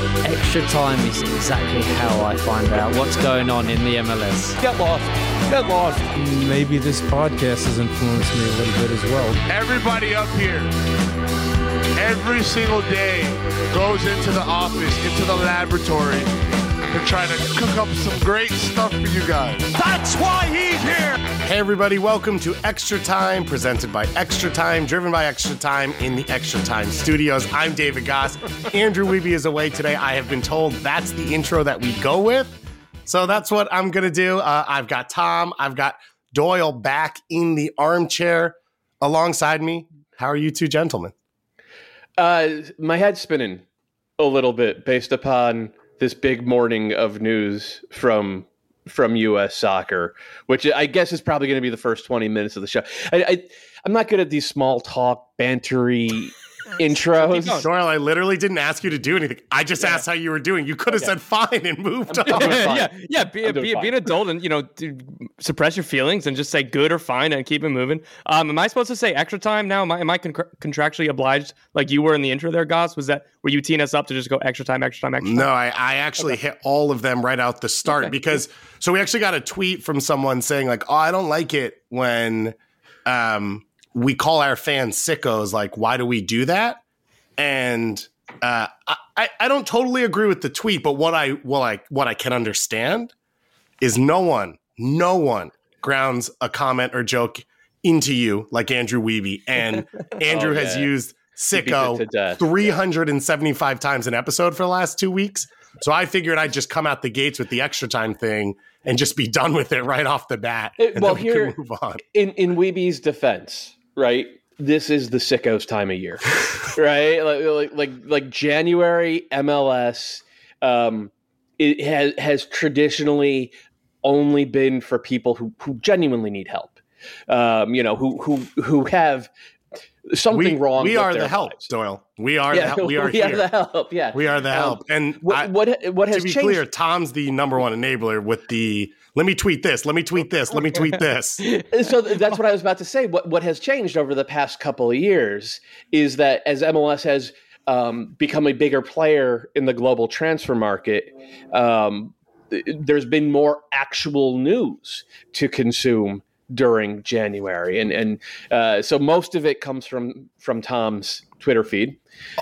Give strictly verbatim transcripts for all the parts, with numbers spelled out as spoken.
Extra time is exactly how I find out what's going on in the M L S. Get lost. Get lost. Maybe this podcast has influenced me a little bit as well. Everybody up here, every single day, goes into the office, into the laboratory, to try to cook up some great stuff for you guys. That's why he's here. Hey everybody, welcome to Extra Time, presented by Extra Time, driven by Extra Time in the Extra Time studios. I'm David Goss. Andrew Wiebe is away today. I have been told that's the intro that we go with. So that's what I'm going to do. Uh, I've got Tom. I've got Doyle back in the armchair alongside me. How are you two gentlemen? Uh, my head's spinning a little bit based upon this big morning of news from from U S soccer, which I guess is probably going to be the first twenty minutes of the show. I, I, I'm not good at these small talk, bantery intros. Doyle, I literally didn't ask you to do anything. I just yeah. asked how you were doing. You could have okay. said fine and moved I'm, on. I'm yeah, yeah. Be, be, be an adult and, you know, suppress your feelings and just say good or fine and keep it moving. Um, am I supposed to say extra time now? Am I, am I con- contractually obliged like you were in the intro there, Goss? Was that, were you teeing us up to just go extra time, extra time, extra time? No, I, I actually okay. hit all of them right out the start okay. because, so we actually got a tweet from someone saying like, oh, I don't like it when um, we call our fans sickos. Like, why do we do that? And uh, I, I don't totally agree with the tweet, but what I well I what I can understand is no one, no one grounds a comment or joke into you like Andrew Wiebe. And Andrew oh, has yeah. used sicko three hundred seventy-five times an episode for the last two weeks. So I figured I'd just come out the gates with the extra time thing and just be done with it right off the bat. It, and well, then we here, can move on. In, in Wiebe's defense, right? This is the sickos time of year, right? Like, like, like, like January M L S, um, it has has traditionally only been for people who, who genuinely need help. Um, you know, who who who have something we, wrong. We with are their the help, lives. Doyle. We are yeah, the help. We are we here. are the help. Yeah, we are the help. Um, and what I, what what has to be changed? clear, Tom's the number one enabler with the let me tweet this, let me tweet this, let me tweet this. So that's what I was about to say. What what has changed over the past couple of years is that as M L S has um, become a bigger player in the global transfer market, um, there's been more actual news to consume during January, and and uh, so most of it comes from from Tom's Twitter feed,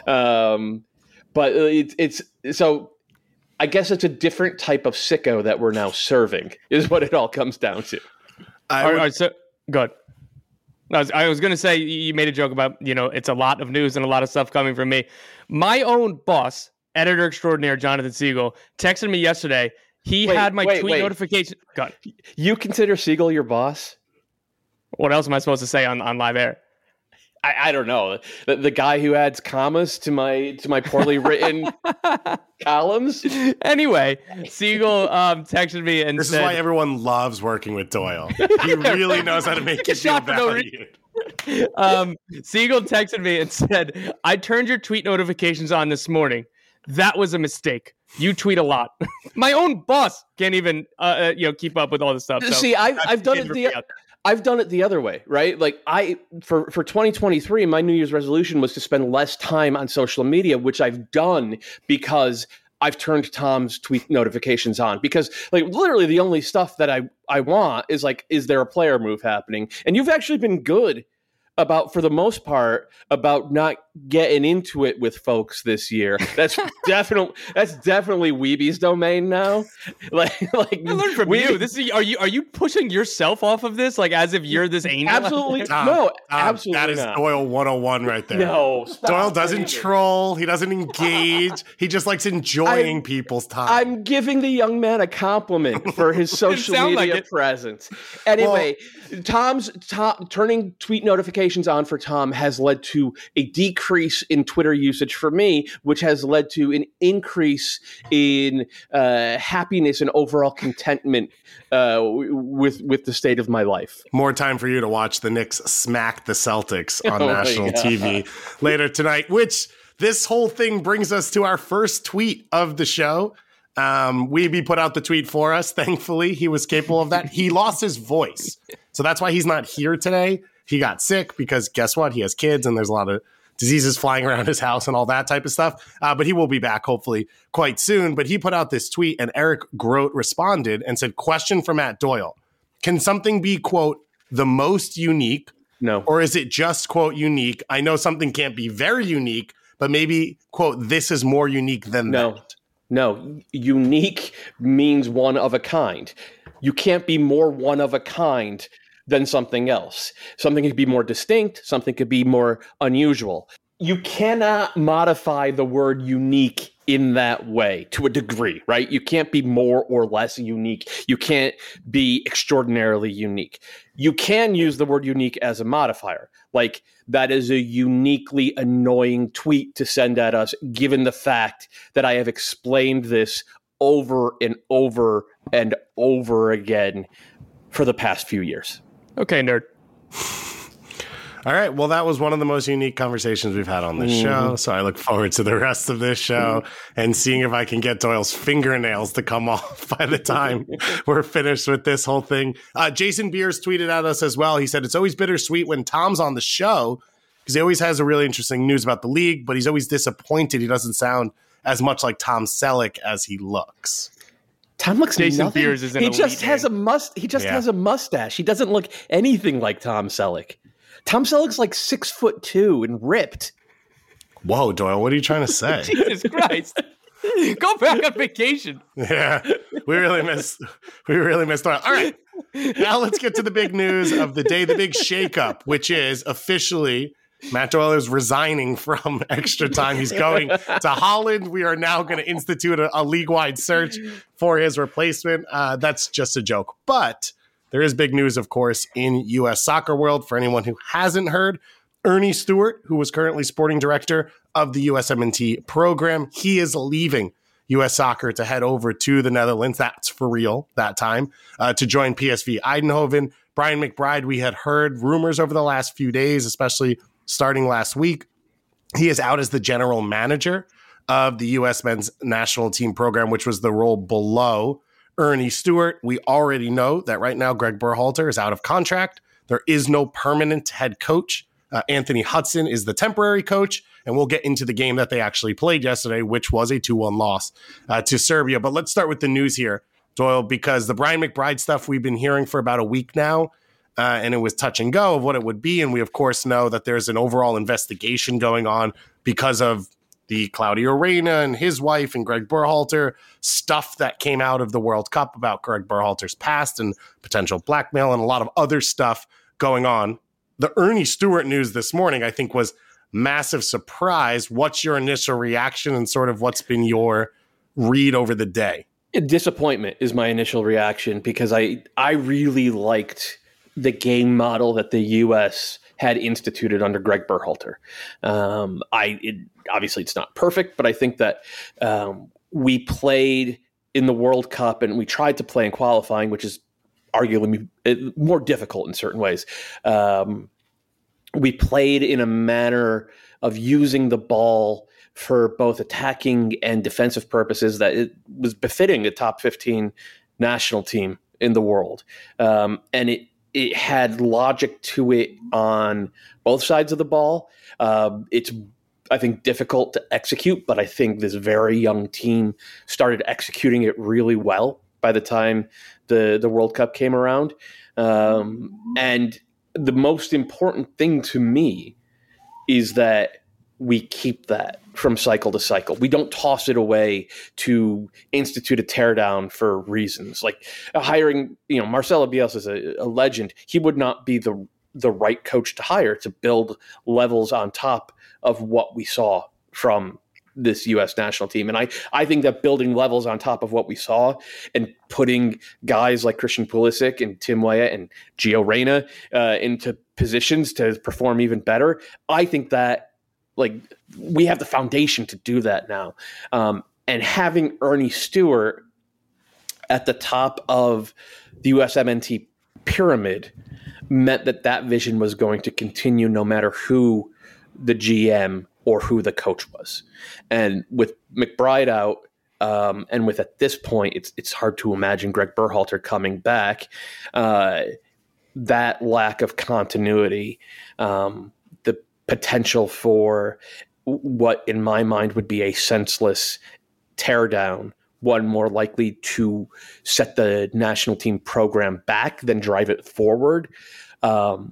um, but it's it's so. I guess it's a different type of sicko that we're now serving, is what it all comes down to. I would, all right, so good. I was, I was going to say, you made a joke about, you know, it's a lot of news and a lot of stuff coming from me. My own boss, editor extraordinaire Jonathan Siegel, texted me yesterday. He wait, had my wait, tweet wait. notification. God. You consider Siegel your boss? What else am I supposed to say on, on live air? I, I don't know. The, the guy who adds commas to my to my poorly written columns. Anyway, Siegel um, texted me and this said, is why everyone loves working with Doyle. He really knows how to make you feel valued. No um, Siegel texted me and said, I turned your tweet notifications on this morning. That was a mistake. You tweet a lot. My own boss can't even uh, you know keep up with all this stuff. So See, I've, I've done it the I've done it the other way, right? Like I, for, for twenty twenty-three, my New Year's resolution was to spend less time on social media, which I've done because I've turned Tom's tweet notifications on. Because like literally the only stuff that I, I want is like, is there a player move happening? And you've actually been good about, for the most part, about not getting into it with folks this year. That's definitely that's definitely Wiebe's domain now. Like, like I learned from Wiebe. you. This is are you are you pushing yourself off of this? Like as if you're this angel? Absolutely Tom, no. Tom, absolutely that is not. Doyle one oh one right there. No, Doyle doesn't either. troll. He doesn't engage. He just likes enjoying I'm, people's time. I'm giving the young man a compliment for his social media like presence. Anyway, well, Tom's Tom, turning tweet notifications on for Tom has led to a decrease in Twitter usage for me, which has led to an increase in uh, happiness and overall contentment uh, with with the state of my life. More time for you to watch the Knicks smack the Celtics on oh national T V later tonight, which this whole thing brings us to our first tweet of the show. Um, Wiebe put out the tweet for us. Thankfully, he was capable of that. He lost his voice. So that's why he's not here today. He got sick because guess what? He has kids and there's a lot of diseases flying around his house and all that type of stuff. Uh, but he will be back hopefully quite soon. But he put out this tweet and Eric Grote responded and said, question for Matt Doyle. Can something be, quote, the most unique? No. Or is it just, quote, unique? I know something can't be very unique, but maybe, quote, this is more unique than no. that. No. Unique means one of a kind. You can't be more one of a kind than something else. Something could be more distinct. Something could be more unusual. You cannot modify the word unique in that way to a degree, right? You can't be more or less unique. You can't be extraordinarily unique. You can use the word unique as a modifier. Like, that is a uniquely annoying tweet to send at us, given the fact that I have explained this over and over and over again for the past few years. Okay, nerd. All right. Well, that was one of the most unique conversations we've had on this mm. show. So I look forward to the rest of this show mm. and seeing if I can get Doyle's fingernails to come off by the time we're finished with this whole thing. Uh, Jason Beers tweeted at us as well. He said, it's always bittersweet when Tom's on the show because he always has a really interesting news about the league, but he's always disappointed he doesn't sound as much like Tom Selleck as he looks. Tom looks Jason nothing. Beers is an He just name. has a must. He just yeah. has a mustache. He doesn't look anything like Tom Selleck. Tom Selleck's like six foot two and ripped. Whoa, Doyle, what are you trying to say? Jesus Christ. Go back on vacation. Yeah, we really missed we really missed Doyle. All right, now let's get to the big news of the day, the big shakeup, which is officially Matt Doyle is resigning from Extra Time. He's going to Holland. We are now going to institute a, a league-wide search for his replacement. Uh, that's just a joke, but there is big news, of course, in U S soccer world. For anyone who hasn't heard, Ernie Stewart, who was currently sporting director of the U S M N T program, he is leaving U S soccer to head over to the Netherlands. That's for real that time, uh, to join P S V Eindhoven. Brian McBride, we had heard rumors over the last few days, especially starting last week. He is out as the general manager of the U S men's national team program, which was the role below Ernie Stewart. We already know that right now Greg Berhalter is out of contract. There is no permanent head coach. Uh, Anthony Hudson is the temporary coach, and we'll get into the game that they actually played yesterday, which was a two one loss uh, to Serbia. But let's start with the news here, Doyle, because the Brian McBride stuff we've been hearing for about a week now, uh, and it was touch and go of what it would be. And we, of course, know that there's an overall investigation going on because of the Claudio Reyna and his wife and Greg Berhalter stuff that came out of the World Cup about Greg Berhalter's past and potential blackmail and a lot of other stuff going on. The Ernie Stewart news this morning, I think, was massive surprise. What's your initial reaction and sort of what's been your read over the day? Disappointment is my initial reaction because I, I really liked the game model that the U S had instituted under Greg Berhalter. Um, I it, obviously it's not perfect, but I think that um, we played in the World Cup and we tried to play in qualifying, which is arguably more difficult in certain ways. Um, we played in a manner of using the ball for both attacking and defensive purposes that it was befitting a top fifteen national team in the world. Um, and it, it had logic to it on both sides of the ball. Uh, it's, I think, difficult to execute, but I think this very young team started executing it really well by the time the, the World Cup came around. Um, and the most important thing to me is that we keep that from cycle to cycle. We don't toss it away to institute a teardown for reasons like hiring, you know, Marcelo Bielsa is a, a legend. He would not be the the right coach to hire to build levels on top of what we saw from this U S national team. And I, I think that building levels on top of what we saw and putting guys like Christian Pulisic and Tim Weah and Gio Reyna uh, into positions to perform even better, I think that like we have the foundation to do that now. Um, and having Ernie Stewart at the top of the U S M N T pyramid meant that that vision was going to continue no matter who the G M or who the coach was. And with McBride out, um, and with at this point, it's it's hard to imagine Greg Berhalter coming back. Uh, that lack of continuity, um, the potential for what in my mind would be a senseless teardown, one more likely to set the national team program back than drive it forward. Um,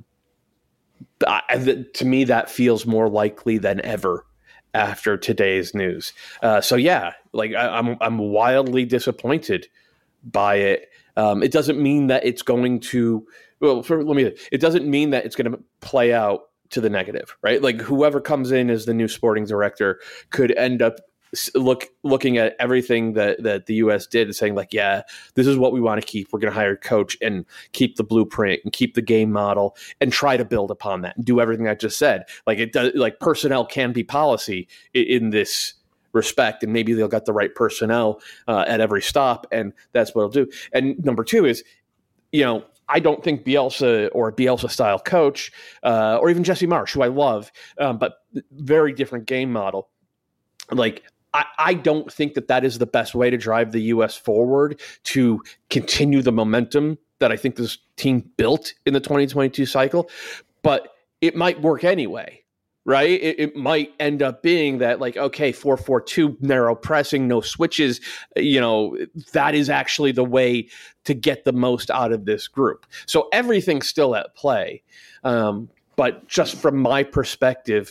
I, to me, that feels more likely than ever after today's news. Uh, so yeah, like I, I'm, I'm wildly disappointed by it. Um, it doesn't mean that it's going to. Well, for, let me. It doesn't mean that it's going to play out to the negative, right? Like whoever comes in as the new sporting director could end up look looking at everything that, that the U S did and saying like, yeah, this is what we want to keep. We're going to hire a coach and keep the blueprint and keep the game model and try to build upon that and do everything I just said. Like it does, like personnel can be policy in, in this respect, and maybe they'll get the right personnel uh, at every stop, and that's what it'll do. And number two is, you know, I don't think Bielsa or a Bielsa style coach, uh, or even Jesse Marsch, who I love, um, but very different game model. Like, I, I don't think that that is the best way to drive the U S forward to continue the momentum that I think this team built in the twenty twenty-two cycle. But it might work anyway, right? It, it might end up being that, like, okay, four four two, narrow pressing, no switches, you know, that is actually the way to get the most out of this group. So everything's still at play. Um, but just from my perspective,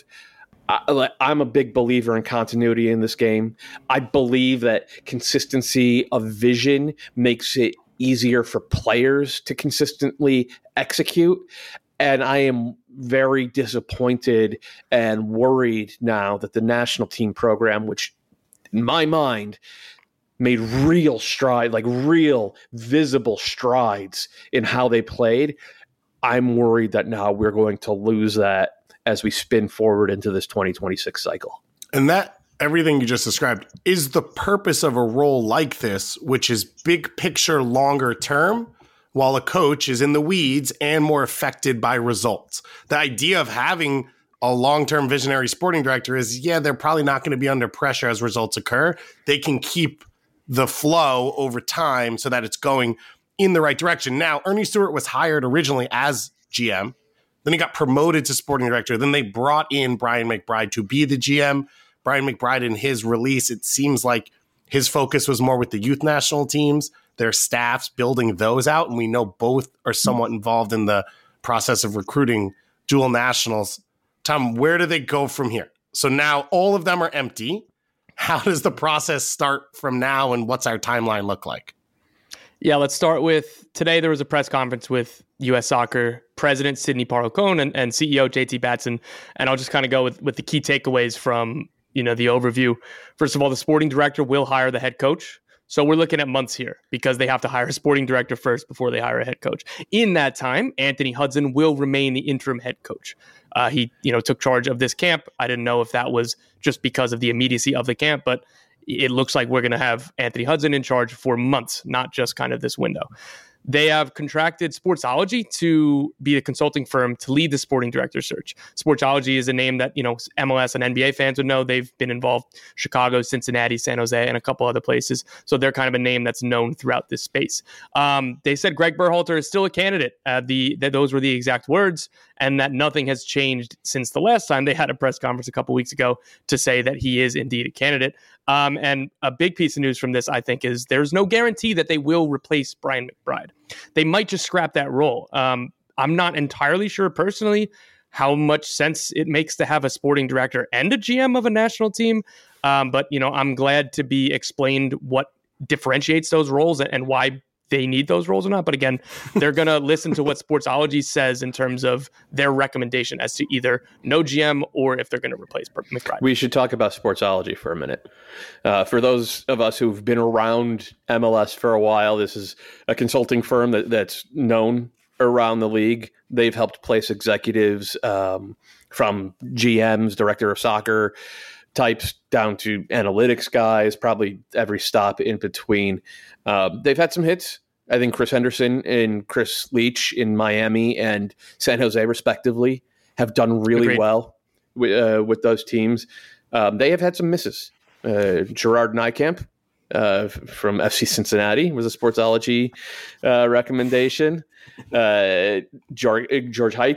I, I'm a big believer in continuity in this game. I believe that consistency of vision makes it easier for players to consistently execute. And I am very disappointed and worried now that the national team program, which in my mind made real stride, like real visible strides in how they played, I'm worried that now we're going to lose that as we spin forward into this twenty twenty-six cycle. And that, everything you just described, is the purpose of a role like this, which is big picture, longer term, while a coach is in the weeds and more affected by results. The idea of having a long-term visionary sporting director is, yeah, they're probably not going to be under pressure as results occur. They can keep the flow over time so that it's going in the right direction. Now, Ernie Stewart was hired originally as G M. Then he got promoted to sporting director. Then they brought in Brian McBride to be the G M. Brian McBride, in his release, it seems like his focus was more with the youth national teams, their staffs, building those out. And we know both are somewhat involved in the process of recruiting dual nationals. Tom, where do they go from here? So now all of them are empty. How does the process start from now, and what's our timeline look like? Yeah, let's start with today. There was a press conference with U S Soccer President Sidney Parlo-Cohn and, and C E O J T Batson, and I'll just kind of go with, with the key takeaways from you know the overview. First of all, the sporting director will hire the head coach. So we're looking at months here because they have to hire a sporting director first before they hire a head coach. In that time, Anthony Hudson will remain the interim head coach. Uh, he, you know, took charge of this camp. I didn't know if that was just because of the immediacy of the camp, but it looks like we're going to have Anthony Hudson in charge for months, not just kind of this window. They have contracted Sportsology to be the consulting firm to lead the sporting director search. Sportsology is a name that, you know, M L S and N B A fans would know. They've been involved Chicago, Cincinnati, San Jose, and a couple other places. So they're kind of a name that's known throughout this space. Um, they said Greg Berhalter is still a candidate. Uh, the that those were the exact words, and that nothing has changed since the last time they had a press conference a couple weeks ago to say that he is indeed a candidate. Um, and a big piece of news from this, I think, is there's no guarantee that they will replace Brian McBride. They might just scrap that role. Um, I'm not entirely sure personally how much sense it makes to have a sporting director and a G M of a national team. Um, but, you know, I'm glad to be explained what differentiates those roles and, and why they need those roles or not. But again, they're going to listen to what Sportsology says in terms of their recommendation as to either no G M or if they're going to replace McBride. We should talk about Sportsology for a minute. Uh, for those of us who've been around M L S for a while, this is a consulting firm that, that's known around the league. They've helped place executives um, from G Ms, director of soccer types, down to analytics guys, probably every stop in between. Um, they've had some hits. I think Chris Henderson and Chris Leach in Miami and San Jose, respectively, have done really Agreed. well with, uh, with those teams. Um, they have had some misses. Uh, Gerard Niekamp uh, from F C Cincinnati was a Sportsology uh, recommendation. Uh, George, George Heitz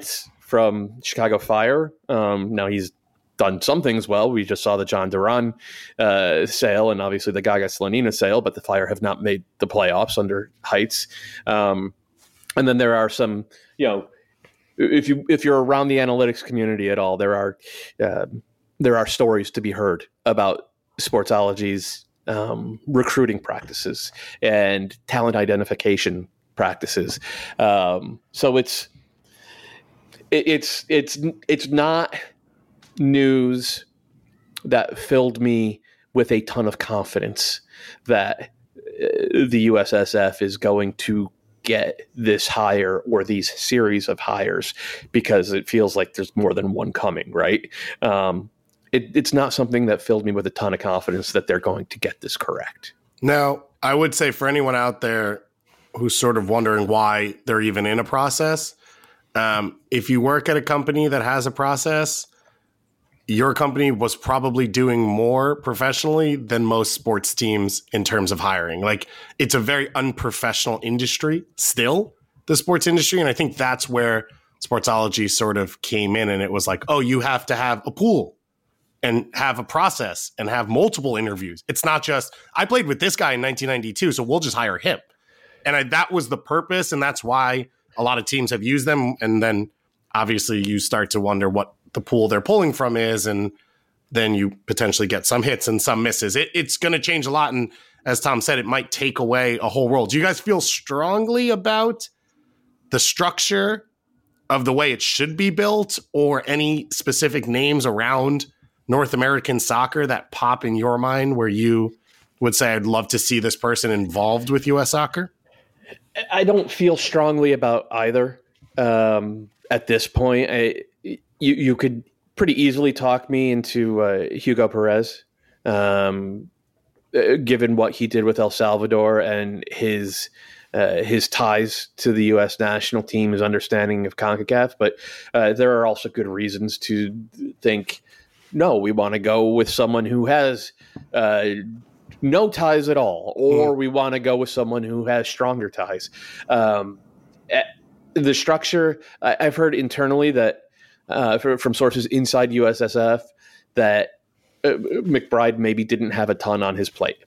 from Chicago Fire. Um, now he's done some things well. We just saw the John Duran uh, sale and obviously the Gaga Slonina sale, but the Fire have not made the playoffs under Heights. Um, and then there are some, you know, if you if you're around the analytics community at all, there are uh, there are stories to be heard about Sportsology's um, recruiting practices and talent identification practices. Um, so it's it, it's it's it's not news that filled me with a ton of confidence that uh, the U S S F is going to get this hire or these series of hires, because it feels like there's more than one coming, right? Um, it, it's not something that filled me with a ton of confidence that they're going to get this correct. Now, I would say for anyone out there who's sort of wondering why they're even in a process, um, if you work at a company that has a process, your company was probably doing more professionally than most sports teams in terms of hiring. Like, it's a very unprofessional industry still, the sports industry. And I think that's where Sportsology sort of came in, and it was like, oh, you have to have a pool and have a process and have multiple interviews. It's not just, I played with this guy in nineteen ninety-two, so we'll just hire him. And I, that was the purpose. And that's why a lot of teams have used them. And then obviously you start to wonder what the pool they're pulling from is, and then you potentially get some hits and some misses. It, it's going to change a lot, and as Tom said, it might take away a whole role. Do you guys feel strongly about the structure of the way it should be built, or any specific names around North American soccer that pop in your mind where you would say, I'd love to see this person involved with U S soccer? I don't feel strongly about either um, at this point. I, You you could pretty easily talk me into uh, Hugo Perez, um, uh, given what he did with El Salvador and his uh, his ties to the U S national team, his understanding of CONCACAF. But uh, there are also good reasons to think, no, we want to go with someone who has uh, no ties at all, or mm. we want to go with someone who has stronger ties. Um, the structure, I, I've heard internally that, Uh, for, from sources inside U S S F, that uh, McBride maybe didn't have a ton on his plate,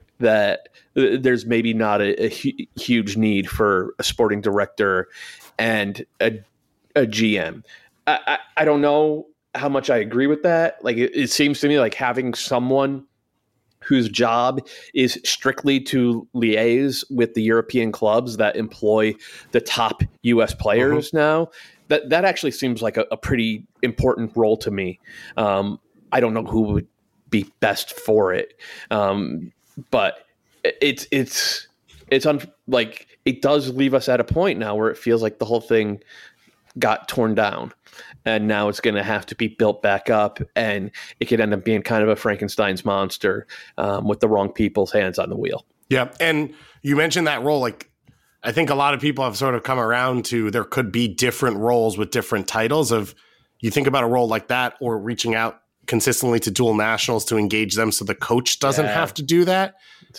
that uh, there's maybe not a, a hu- huge need for a sporting director and a, a G M. I, I, I don't know how much I agree with that. Like, it, it seems to me like having someone whose job is strictly to liaise with the European clubs that employ the top U S players uh-huh. now, that that actually seems like a, a pretty important role to me. Um, I don't know who would be best for it, um, but it's it's it's un, like it does leave us at a point now where it feels like the whole thing got torn down, and now it's going to have to be built back up, and it could end up being kind of a Frankenstein's monster um, with the wrong people's hands on the wheel. Yeah, and you mentioned that role, like, I think a lot of people have sort of come around to there could be different roles with different titles. Of you think about a role like that, or reaching out consistently to dual nationals to engage them so the coach doesn't yeah. have to do that.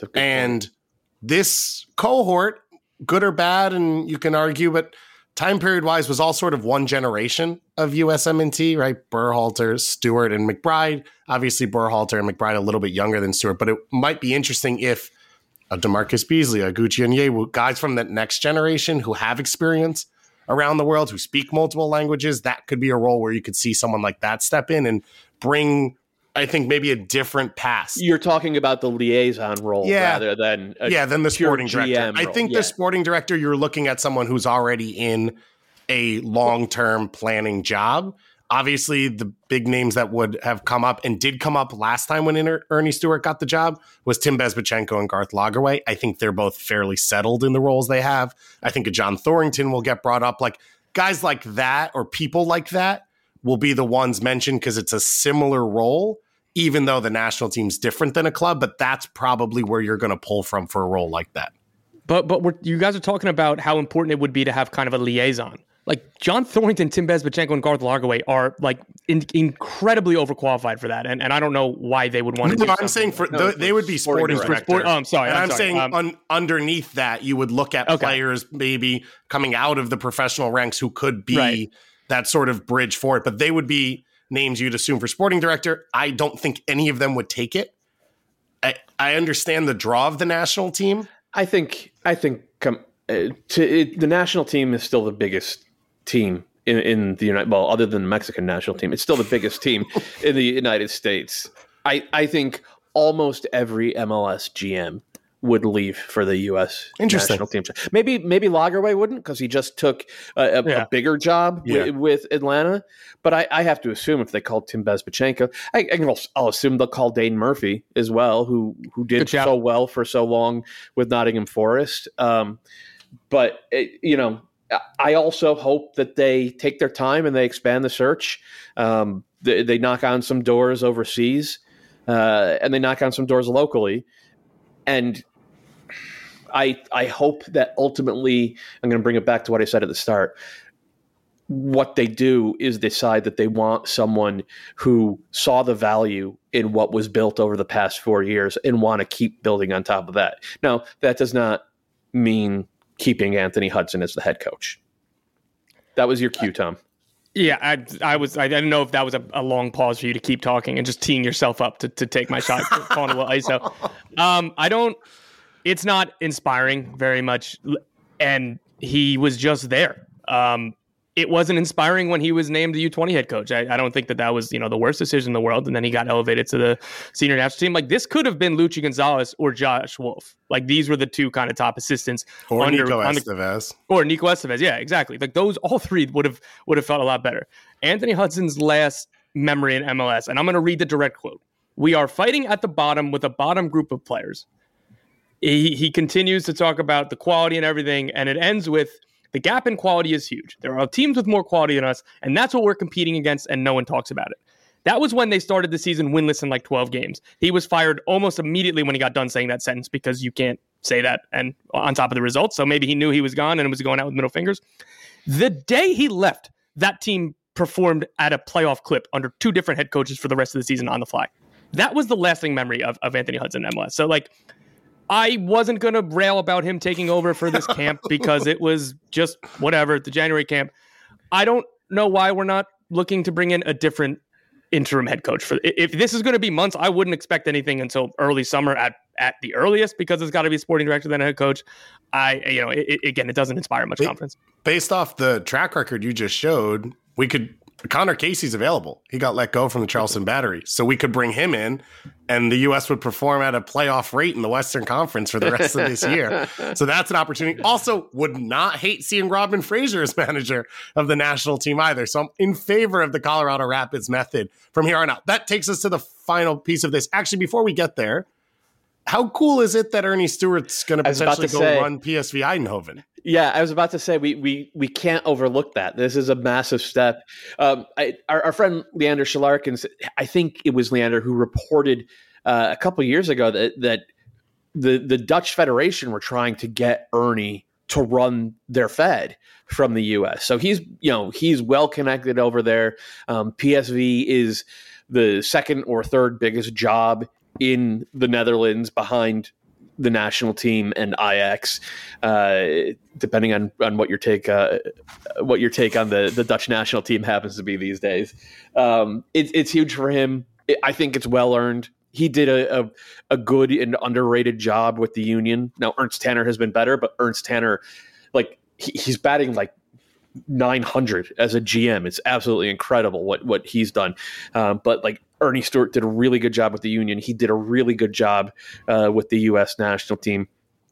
And point. This cohort, good or bad, and you can argue, but time period wise was all sort of one generation of U S M N T, right? Berhalter, Stewart, and McBride. Obviously Berhalter and McBride a little bit younger than Stewart, but it might be interesting if a DeMarcus Beasley, a Gucci Onyewu, guys from that next generation who have experience around the world, who speak multiple languages, that could be a role where you could see someone like that step in and bring, I think, maybe a different pass. You're talking about the liaison role yeah. rather than a yeah, than the sporting director. G M I role. think yeah. the sporting director, you're looking at someone who's already in a long-term planning job. Obviously, the big names that would have come up and did come up last time when Inter- Ernie Stewart got the job was Tim Bezbatchenko and Garth Lagerwey. I think they're both fairly settled in the roles they have. I think a John Thorrington will get brought up. Like, guys like that or people like that will be the ones mentioned because it's a similar role, even though the national team's different than a club. But that's probably where you're going to pull from for a role like that. But but we're, you guys are talking about how important it would be to have kind of a liaison. Like John Thorrington, Tim Bezbatchenko, and Garth Lagerwey are like in, incredibly overqualified for that, and and I don't know why they would want to. No, do I'm saying for no, the, they would be sporting, sporting director. Sport, oh, I'm sorry. And I'm, I'm sorry. saying um, un, underneath that, you would look at okay. players maybe coming out of the professional ranks who could be right. that sort of bridge for it. But they would be names you'd assume for sporting director. I don't think any of them would take it. I, I understand the draw of the national team. I think I think come, uh, to, it, the national team is still the biggest team in, in the United. Well, other than the Mexican national team, it's still the biggest team in the United States. I, I think almost every M L S G M would leave for the U S national team. Maybe maybe Lagerwey wouldn't because he just took a, a, yeah. a bigger job yeah. with, with Atlanta. But I, I have to assume if they called Tim Bezpachenko, I, I I'll assume they'll call Dane Murphy as well, who who did so well for so long with Nottingham Forest. Um, but it, you know, I also hope that they take their time and they expand the search. Um, they, they knock on some doors overseas, uh, and they knock on some doors locally. And I I hope that ultimately, I'm going to bring it back to what I said at the start, what they do is decide that they want someone who saw the value in what was built over the past four years and want to keep building on top of that. Now, that does not mean keeping Anthony Hudson as the head coach. That was your cue, Tom. Yeah, I, I was. I didn't know if that was a, a long pause for you to keep talking and just teeing yourself up to, to take my shot, calling a little I S O. Um, I don't. It's not inspiring very much, and he was just there. Um, it wasn't inspiring when he was named the U twenty head coach. I, I don't think that that was you know the worst decision in the world, and then he got elevated to the senior national team. Like this could have been Luchi Gonzalez or Josh Wolf. Like these were the two kind of top assistants. Or under, Nico under, Estevez. Or Nico Estevez. Yeah, exactly. Like those, all three would have would have felt a lot better. Anthony Hudson's last memory in M L S, and I'm going to read the direct quote. "We are fighting at the bottom with a bottom group of players." He, he continues to talk about the quality and everything, and it ends with, "The gap in quality is huge. There are teams with more quality than us, and that's what we're competing against, and no one talks about it." That was when they started the season winless in like twelve games. He was fired almost immediately when he got done saying that sentence because you can't say that and on top of the results. So maybe he knew he was gone and was going out with middle fingers. The day he left, that team performed at a playoff clip under two different head coaches for the rest of the season on the fly. That was the lasting memory of, of Anthony Hudson in M L S. So like, I wasn't going to rail about him taking over for this camp because it was just whatever, the January camp. I don't know why we're not looking to bring in a different interim head coach. For if this is going to be months, I wouldn't expect anything until early summer at, at the earliest because it's got to be a sporting director then a head coach. I, you know, it, again, it doesn't inspire much confidence. Based off the track record you just showed, we could Connor Casey's available. He got let go from the Charleston Battery. So we could bring him in and the U S would perform at a playoff rate in the Western Conference for the rest of this year. So that's an opportunity. Also, would not hate seeing Robin Fraser as manager of the national team either. So I'm in favor of the Colorado Rapids method from here on out. That takes us to the final piece of this. Actually, before we get there, how cool is it that Ernie Stewart's going to potentially go say, run P S V Eindhoven? Yeah, I was about to say we we we can't overlook that. This is a massive step. Um, I, our, our friend Leander Shalarkin, I think it was Leander who reported uh, a couple of years ago that that the the Dutch Federation were trying to get Ernie to run their Fed from the U S. So he's you know he's well connected over there. Um, P S V is the second or third biggest job in the Netherlands behind the national team and Ajax, uh, depending on, on what your take uh, what your take on the, the Dutch national team happens to be these days. Um, it, it's huge for him. It, I think it's well earned. He did a, a a good and underrated job with the Union. Now Ernst Tanner has been better, but Ernst Tanner, like he, he's batting like nine hundred as a G M. It's absolutely incredible what what he's done. Um, but like Ernie Stewart did a really good job with the Union. He did a really good job uh, with the U S national team.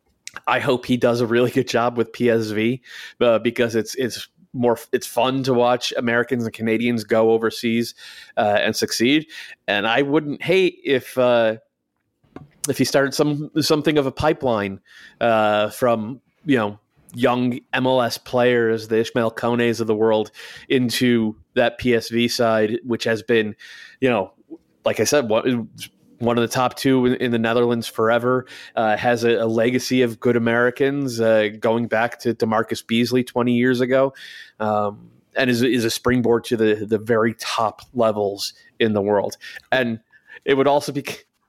I hope he does a really good job with P S V uh, because it's it's more it's fun to watch Americans and Canadians go overseas uh, and succeed. And I wouldn't hate if uh, if he started some something of a pipeline uh, from you know. young M L S players, the Ishmael Kones of the world, into that P S V side, which has been, you know, like I said, one, one of the top two in, in the Netherlands forever, uh, has a, a legacy of good Americans uh, going back to, to Marcus Beasley twenty years ago, um, and is, is a springboard to the, the very top levels in the world. And it would also be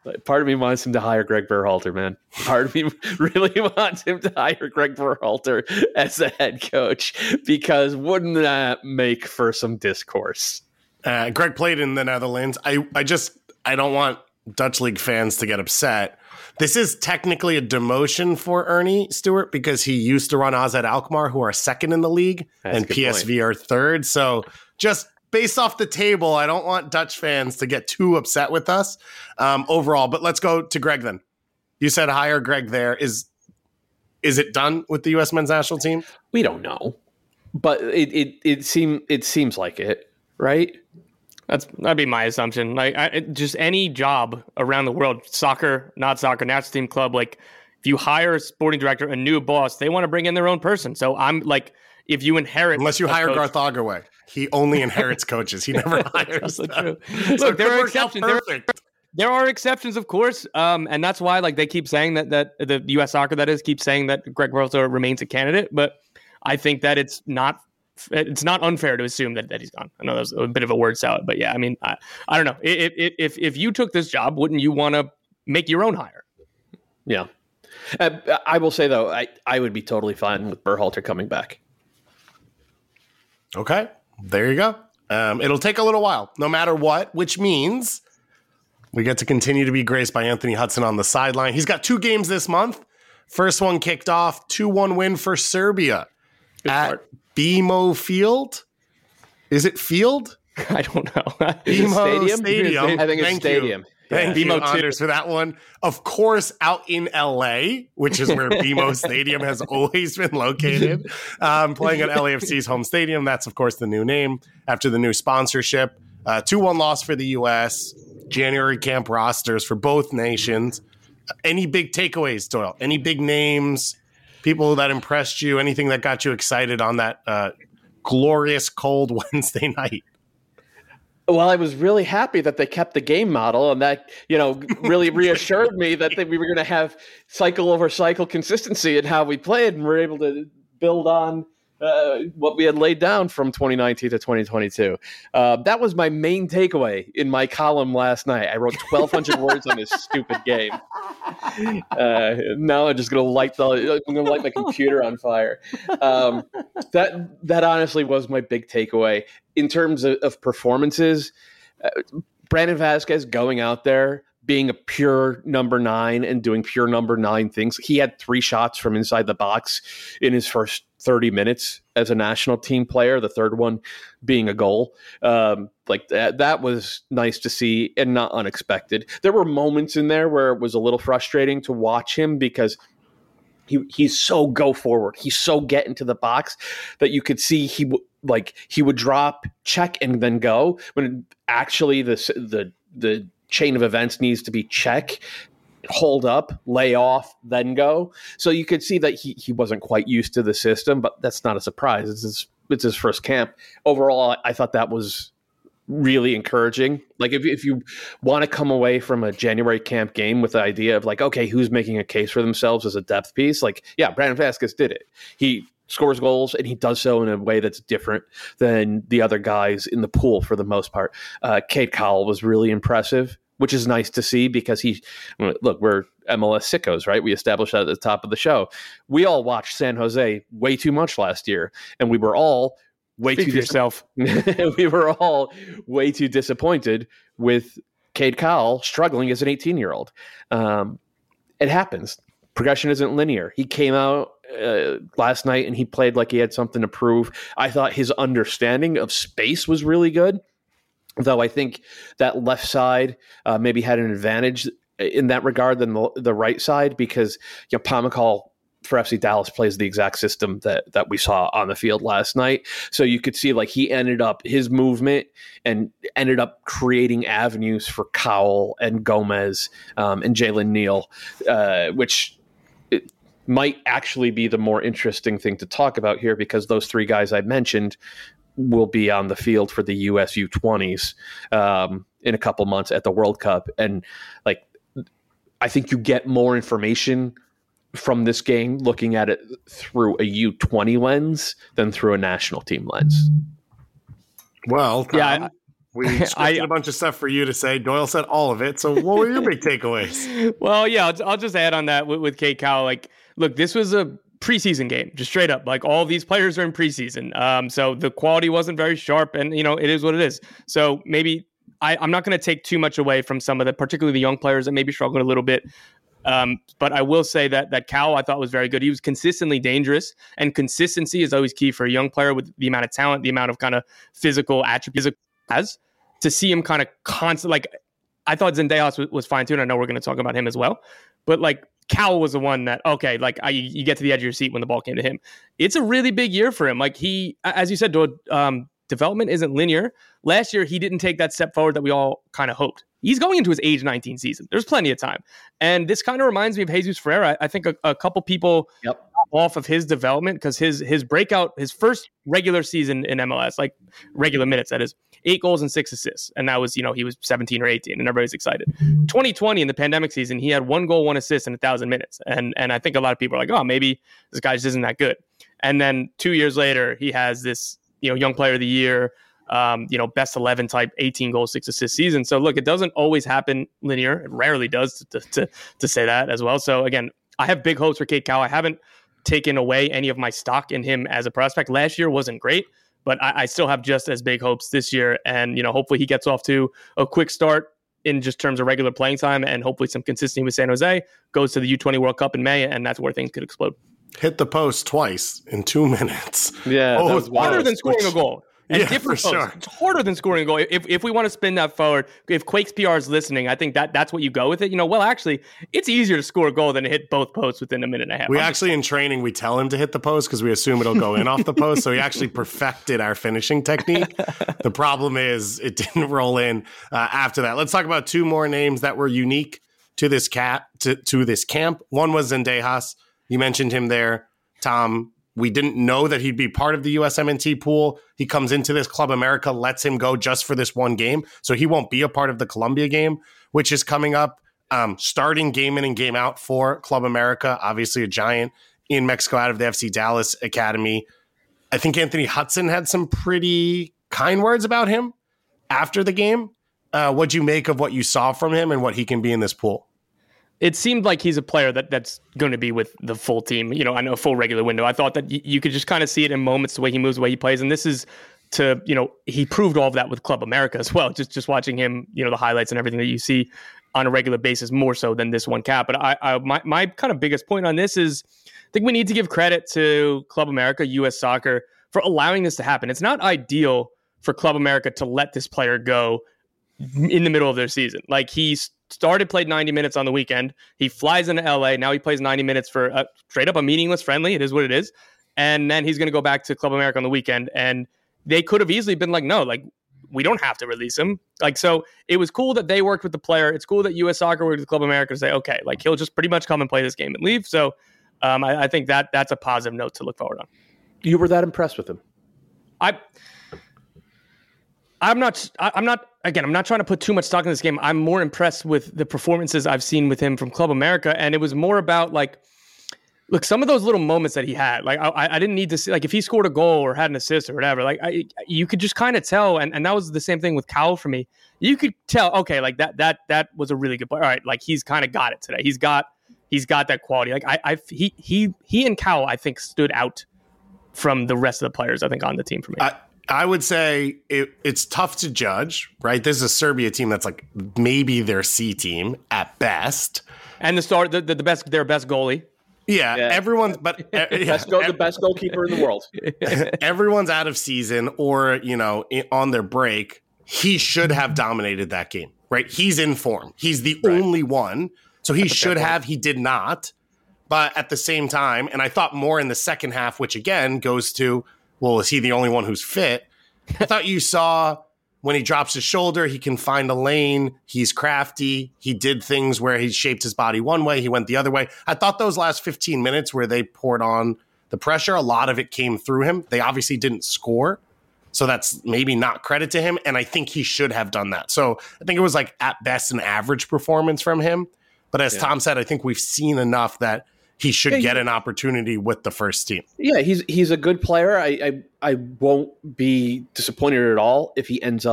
Part of me wants him to hire Greg Berhalter, man. Part of me really wants him to hire Greg Berhalter as the head coach, because wouldn't that make for some discourse? Uh, Greg played in the Netherlands. I, I just, I don't want Dutch League fans to get upset. This is technically a demotion for Ernie Stewart because he used to run A Z Alkmaar, who are second in the league, That's and P S V point. Are third. So just based off the table, I don't want Dutch fans to get too upset with us um, overall. But let's go to Greg then. You said hire Greg there. Is is it done with the U S men's national team? We don't know, but it it it seem it seems like it, right? That's that'd be my assumption. Like, I, just any job around the world, soccer, not soccer, national team, club. Like, if you hire a sporting director, a new boss, they want to bring in their own person. So I'm like, if you inherit, unless you hire coach, Garth Lagerwey, he only inherits coaches. He never hires. That's true. So Look, there are exceptions. There, there are exceptions, of course, um, and that's why like they keep saying that that the U S soccer that is keeps saying that Greg Berhalter remains a candidate. But I think that it's not. It's not unfair to assume that, that he's gone. I know that was a bit of a word salad, but yeah, I mean, I, I don't know. If, if if you took this job, wouldn't you want to make your own hire? Yeah. Uh, I will say, though, I, I would be totally fine with Berhalter coming back. Okay, there you go. Um, it'll take a little while, no matter what, which means we get to continue to be graced by Anthony Hudson on the sideline. He's got two games this month. First one kicked off, two one win for Serbia Good at start. B M O Field. Is it Field? I don't know. B M O Stadium? Stadium. I think it's Thank Stadium. You. Thank B M O you, two. Anders, for that one. Of course, out in L A, which is where B M O Stadium has always been located, um, playing at L A F C's home stadium. That's, of course, the new name after the new sponsorship. Uh, two one loss for the U S. January camp rosters for both nations. Any big takeaways, Doyle? Any big names? People that impressed you? Anything that got you excited on that uh, glorious cold Wednesday night? Well, I was really happy that they kept the game model, and that, you know, really reassured me that they, we were going to have cycle over cycle consistency in how we played, and we're able to build on uh, what we had laid down from twenty nineteen to twenty twenty-two. Uh, that was my main takeaway in my column last night. I wrote twelve hundred words on this stupid game. Uh, now I'm just going to light the I'm going to light my computer on fire. Um, that that honestly was my big takeaway in terms of, of performances. Uh, Brandon Vasquez going out there, being a pure number nine and doing pure number nine things. He had three shots from inside the box in his first thirty minutes as a national team player, the third one being a goal. Um, like that, that was nice to see and not unexpected. There were moments in there where it was a little frustrating to watch him because he he's so go forward. He's so get into the box that you could see he w- like he would drop, check, and then go, when actually the the the chain of events needs to be check, hold up, lay off, then go. So you could see that he he wasn't quite used to the system, but that's not a surprise. It's his, it's his first camp. Overall, I thought that was really encouraging. Like if, if you want to come away from a January camp game with the idea of like, okay, who's making a case for themselves as a depth piece? Like, yeah, Brandon Vasquez did it. He scores goals, and he does so in a way that's different than the other guys in the pool for the most part. Uh, Cade Cowell was really impressive, which is nice to see because he, look, we're M L S sickos, right? We established that at the top of the show. We all watched San Jose way too much last year, and we were all way Speak too for yourself. we were all way too disappointed with Cade Cowell struggling as an eighteen-year-old. Um, it happens. Progression isn't linear. He came out uh, last night and he played like he had something to prove. I thought his understanding of space was really good, though I think that left side uh, maybe had an advantage in that regard than the, the right side, because you know, Pomykal for F C Dallas plays the exact system that that we saw on the field last night. So you could see like he ended up his movement and ended up creating avenues for Cowell and Gomez um, and Jalen Neal, uh, which it might actually be the more interesting thing to talk about here, because those three guys I mentioned will be on the field for the U S U twenties um, in a couple months at the World Cup. And like, I think you get more information from this game looking at it through a U twenty lens than through a national team lens. Well, Yeah, um, I, We scripted a bunch of stuff for you to say. Doyle said all of it. So what were your big takeaways? Well, yeah, I'll, I'll just add on that with, with Cade Cowell. Like, look, this was a preseason game, just straight up. Like, all these players are in preseason. Um, so the quality wasn't very sharp, and, you know, it is what it is. So maybe I, I'm not going to take too much away from some of the, particularly the young players that maybe struggled a little bit. Um, but I will say that that Cowell I thought was very good. He was consistently dangerous, and consistency is always key for a young player with the amount of talent, the amount of kind of physical attributes he has. To see him kind of constant, like I thought Zendejas was, was fine too, and I know we're going to talk about him as well. But like Cowell was the one that okay, like I, you get to the edge of your seat when the ball came to him. It's a really big year for him. Like he, as you said, um, development isn't linear. Last year he didn't take that step forward that we all kind of hoped. He's going into his age nineteen season. There's plenty of time. And this kind of reminds me of Jesus Ferreira. I, I think a, a couple people yep. off of his development because his his breakout, his first regular season in M L S, like regular minutes, that is, eight goals and six assists. And that was, you know, he was seventeen or eighteen and everybody's excited. twenty twenty in the pandemic season, he had one goal, one assist in a thousand minutes. And and I think a lot of people are like, oh, maybe this guy just isn't that good. And then two years later, he has this, you know, young player of the year, Um, you know, best eleven type, eighteen goals, six assist season. So look, it doesn't always happen linear. It rarely does to, to, to say that as well. So again, I have big hopes for Cade Cowell. I haven't taken away any of my stock in him as a prospect. Last year wasn't great, but I, I still have just as big hopes this year. And, you know, hopefully he gets off to a quick start in just terms of regular playing time and hopefully some consistency with San Jose, goes to the U twenty World Cup in May, and that's where things could explode. Hit the post twice in two minutes. Yeah. Oh, it's harder than scoring which, a goal. And yeah, different for posts. sure. It's harder than scoring a goal. If if we want to spin that forward, if Quakes P R is listening, I think that that's what you go with it. You know, well, actually, it's easier to score a goal than to hit both posts within a minute and a half. We actually, in training, we tell him to hit the post because we assume it'll go in off the post. So he actually perfected our finishing technique. The problem is it didn't roll in uh, after that. Let's talk about two more names that were unique to this cat to, to this camp. One was Zendejas. You mentioned him there, Tom. We didn't know that he'd be part of the U S M N T pool. He comes into this. Club America lets him go just for this one game. So he won't be a part of the Colombia game, which is coming up. Um, starting game in and game out for Club America. Obviously a giant in Mexico out of the F C Dallas Academy. I think Anthony Hudson had some pretty kind words about him after the game. Uh, what'd you make of what you saw from him and what he can be in this pool? It seemed like he's a player that that's going to be with the full team, you know, I know a full regular window. I thought that y- you could just kind of see it in moments, the way he moves, the way he plays. And this is to, you know, he proved all of that with Club America as well. Just, just watching him, you know, the highlights and everything that you see on a regular basis, more so than this one cap. But I, I my, my kind of biggest point on this is I think we need to give credit to Club America, U S Soccer, for allowing this to happen. It's not ideal for Club America to let this player go in the middle of their season. Like he's, started, played ninety minutes on the weekend. He flies into L A. Now he plays ninety minutes for a, straight up a meaningless friendly. It is what it is. And then he's going to go back to Club America on the weekend. And they could have easily been like, no, like we don't have to release him. Like, so it was cool that they worked with the player. It's cool that U S Soccer worked with Club America to say, okay, like he'll just pretty much come and play this game and leave. So um, I, I think that that's a positive note to look forward on. You were that impressed with him? I, I'm not, I'm not, again, I'm not trying to put too much stock in this game. I'm more impressed with the performances I've seen with him from Club America. And it was more about like, look, some of those little moments that he had, like I, I didn't need to see, like if he scored a goal or had an assist or whatever, like I, you could just kind of tell. And, and that was the same thing with Cowell for me. You could tell, okay, like that, that, that was a really good player. All right. Like he's kind of got it today. He's got, he's got that quality. Like I, I, he, he, he and Cowell, I think stood out from the rest of the players, I think, on the team for me. I- I would say it, it's tough to judge, right? This is a Serbia team that's like maybe their C team at best. And the start, the, the, the best, their best goalie. Yeah, Yeah. everyone's, but uh, yeah, Best goal, the best goalkeeper in the world. everyone's out of season or, you know, in, on their break. He should have dominated that game, right? He's in form. He's the Right. only one. So he should have. He did not. But at the same time, and I thought more in the second half, which again goes to, well, is he the only one who's fit? I thought you saw when he drops his shoulder, he can find a lane. He's crafty. He did things where he shaped his body one way. He went the other way. I thought those last fifteen minutes where they poured on the pressure, a lot of it came through him. They obviously didn't score. So that's maybe not credit to him. And I think he should have done that. So I think it was like at best an average performance from him. But as yeah. Tom said, I think we've seen enough that he should yeah, get an opportunity with the first team. Yeah, he's he's a good player. I, I I won't be disappointed at all if he ends up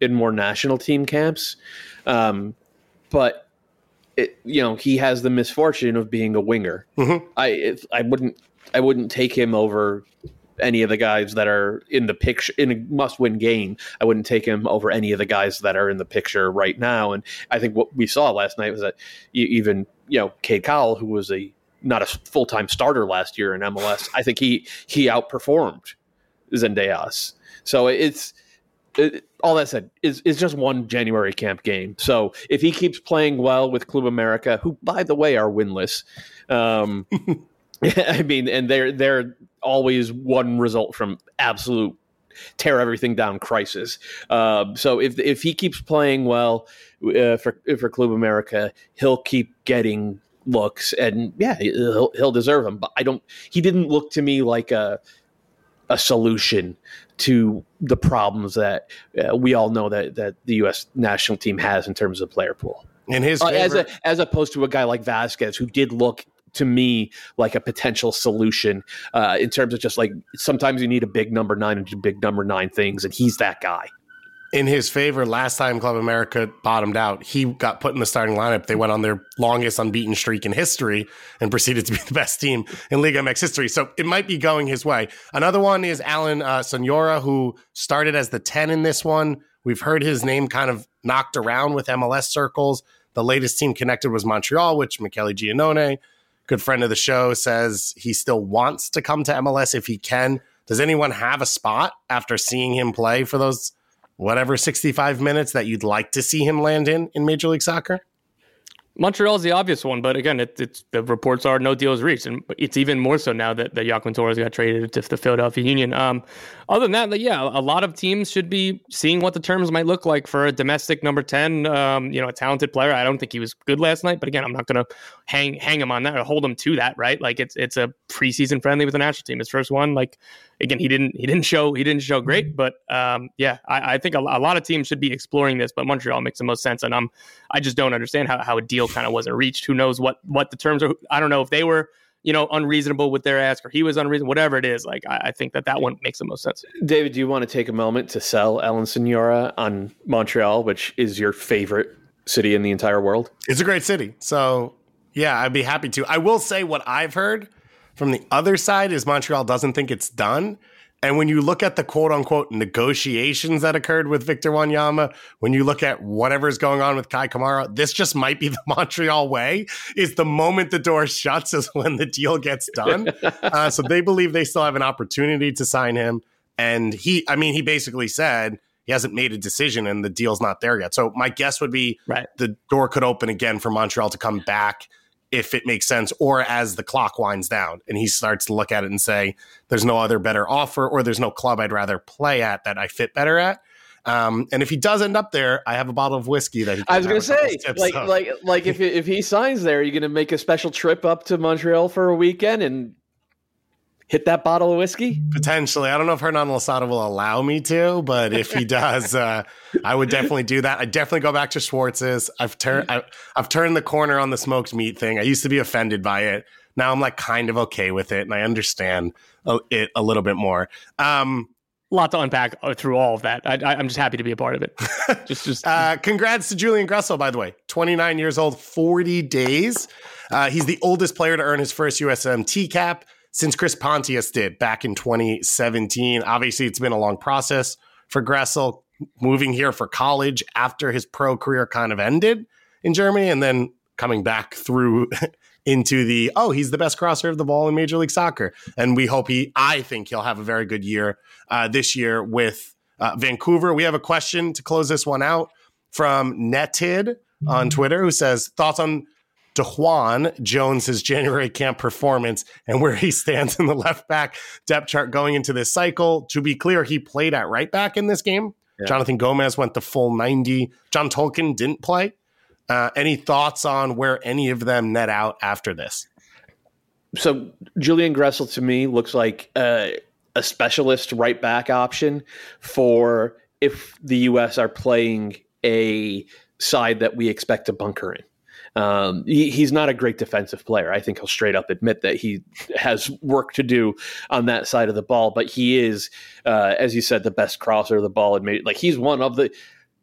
in more national team camps. Um, but it, you know, he has the misfortune of being a winger. Mm-hmm. I it, I wouldn't I wouldn't take him over any of the guys that are in the picture in a must-win game. I wouldn't take him over any of the guys that are in the picture right now. And I think what we saw last night was that even, you know, Cade Cowell, who was a not a full-time starter last year in M L S, I think he he outperformed Zendejas. So it's it, all that said, is is just one January camp game. So if he keeps playing well with Club America, who by the way are winless, um, I mean, and they're they're always one result from absolute tear everything down crisis. Um, so if if he keeps playing well uh, for for Club America, he'll keep getting looks, and yeah, he'll he'll deserve them. But I don't. He didn't look to me like a a solution to the problems that uh, we all know that that the U S national team has in terms of player pool. In his uh, as favorite- a, as opposed to a guy like Vasquez, who did look to me like a potential solution uh, in terms of just like sometimes you need a big number nine and do big number nine things, and he's that guy. In his favor, last time Club America bottomed out, he got put in the starting lineup. They went on their longest unbeaten streak in history and proceeded to be the best team in Liga M X history. So it might be going his way. Another one is Alan uh, Sonora, who started as the ten in this one. We've heard his name kind of knocked around with M L S circles. The latest team connected was Montreal, which Michele Giannone, good friend of the show, says he still wants to come to M L S if he can. Does anyone have a spot after seeing him play for those whatever sixty-five minutes that you'd like to see him land in in Major League Soccer? Montreal's the obvious one, but again, it, it's the reports are no deals reached, and it's even more so now that, that Joaquin Torres got traded to the Philadelphia Union. Um, other than that, like, yeah, a lot of teams should be seeing what the terms might look like for a domestic number ten, um, you know, a talented player. I don't think he was good last night, but again, I'm not going to hang hang him on that or hold him to that, right? Like it's it's a preseason friendly with the national team, his first one. Like again, he didn't he didn't show he didn't show great, but um, yeah, I, I think a, a lot of teams should be exploring this, but Montreal makes the most sense, and I'm I just don't understand how how a deal kind of wasn't reached. Who knows what what the terms are? I don't know if they were, you know, unreasonable with their ask or he was unreasonable, whatever it is. Like, I, I think that that one makes the most sense. David, do you want to take a moment to sell Alan Sonora on Montreal, which is your favorite city in the entire world? It's a great city. So yeah, I'd be happy to. I will say what I've heard from the other side is Montreal doesn't think it's done. And when you look at the quote-unquote negotiations that occurred with Victor Wanyama, when you look at whatever's going on with Kai Kamara, this just might be the Montreal way, is the moment the door shuts is when the deal gets done. uh, so they believe they still have an opportunity to sign him. And he, I mean, he basically said he hasn't made a decision and the deal's not there yet. So my guess would be right. The door could open again for Montreal to come back if it makes sense, or as the clock winds down and he starts to look at it and say, there's no other better offer, or there's no club I'd rather play at that I fit better at. Um, and if he does end up there, I have a bottle of whiskey that he can I was going to say, tips, like, so. like, like if if he signs there, you're going to make a special trip up to Montreal for a weekend and hit that bottle of whiskey? Potentially. I don't know if Hernan Losada will allow me to, but if he does, uh, I would definitely do that. I'd definitely go back to Schwartz's. I've turned I've, I've turned the corner on the smoked meat thing. I used to be offended by it. Now I'm like kind of okay with it, and I understand it a little bit more. Um, a lot to unpack through all of that. I, I, I'm just happy to be a part of it. just, just. uh, congrats to Julian Gressel, by the way. twenty-nine years old, forty days. Uh, he's the oldest player to earn his first U S M T cap since Chris Pontius did back in twenty seventeen. Obviously, it's been a long process for Gressel, moving here for college after his pro career kind of ended in Germany, and then coming back through into the, oh, he's the best crosser of the ball in Major League Soccer. And we hope he, I think he'll have a very good year uh, this year with uh, Vancouver. We have a question to close this one out from Netid on Twitter, who says, thoughts on DeJuan Jones' January camp performance and where he stands in the left back depth chart going into this cycle. To be clear, he played at right back in this game. Yeah. Jonathan Gomez went the full ninety. John Tolkien didn't play. Uh, any thoughts on where any of them net out after this? So Julian Gressel to me looks like uh, a specialist right back option for if the U S are playing a side that we expect to bunker in. Um, he, he's not a great defensive player. I think he'll straight up admit that he has work to do on that side of the ball, but he is, uh, as you said, the best crosser of the ball. And like he's one of the,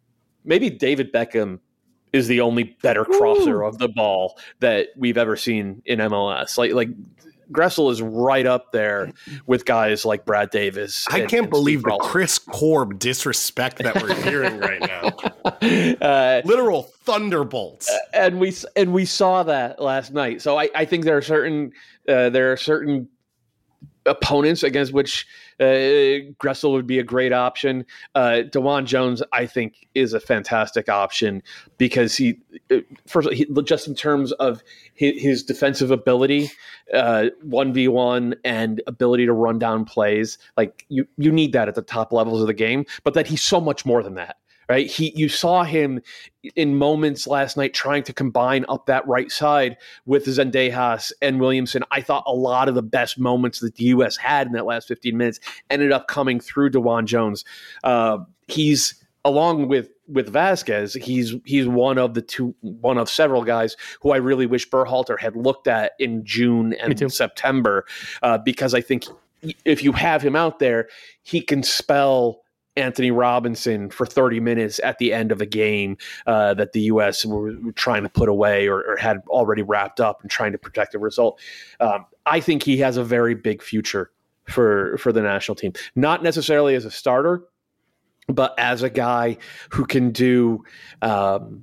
maybe David Beckham is the only better crosser Ooh. of the ball that we've ever seen in M L S. Like, like Gressel is right up there with guys like Brad Davis. I and, can't and believe the Chris Korb disrespect that we're hearing right now. Uh, Literal thunderbolts. And we and we saw that last night. So I, I think there are certain uh, there are certain opponents against which uh, Gressel would be a great option. Uh, DeJuan Jones, I think, is a fantastic option because he, first, he, just in terms of his, his defensive ability, uh, one v one and ability to run down plays, like you, you need that at the top levels of the game, but that he's so much more than that. Right, he you saw him in moments last night trying to combine up that right side with Zendejas and Williamson. I thought a lot of the best moments that the U S had in that last fifteen minutes ended up coming through DeJuan Jones. Uh, he's along with with Vasquez. He's he's one of the two, one of several guys who I really wish Berhalter had looked at in June and September, uh, because I think if you have him out there, he can spell Anthony Robinson for thirty minutes at the end of a game uh, that the U S were, were trying to put away or, or had already wrapped up and trying to protect the result. Um, I think he has a very big future for, for the national team, not necessarily as a starter, but as a guy who can do um,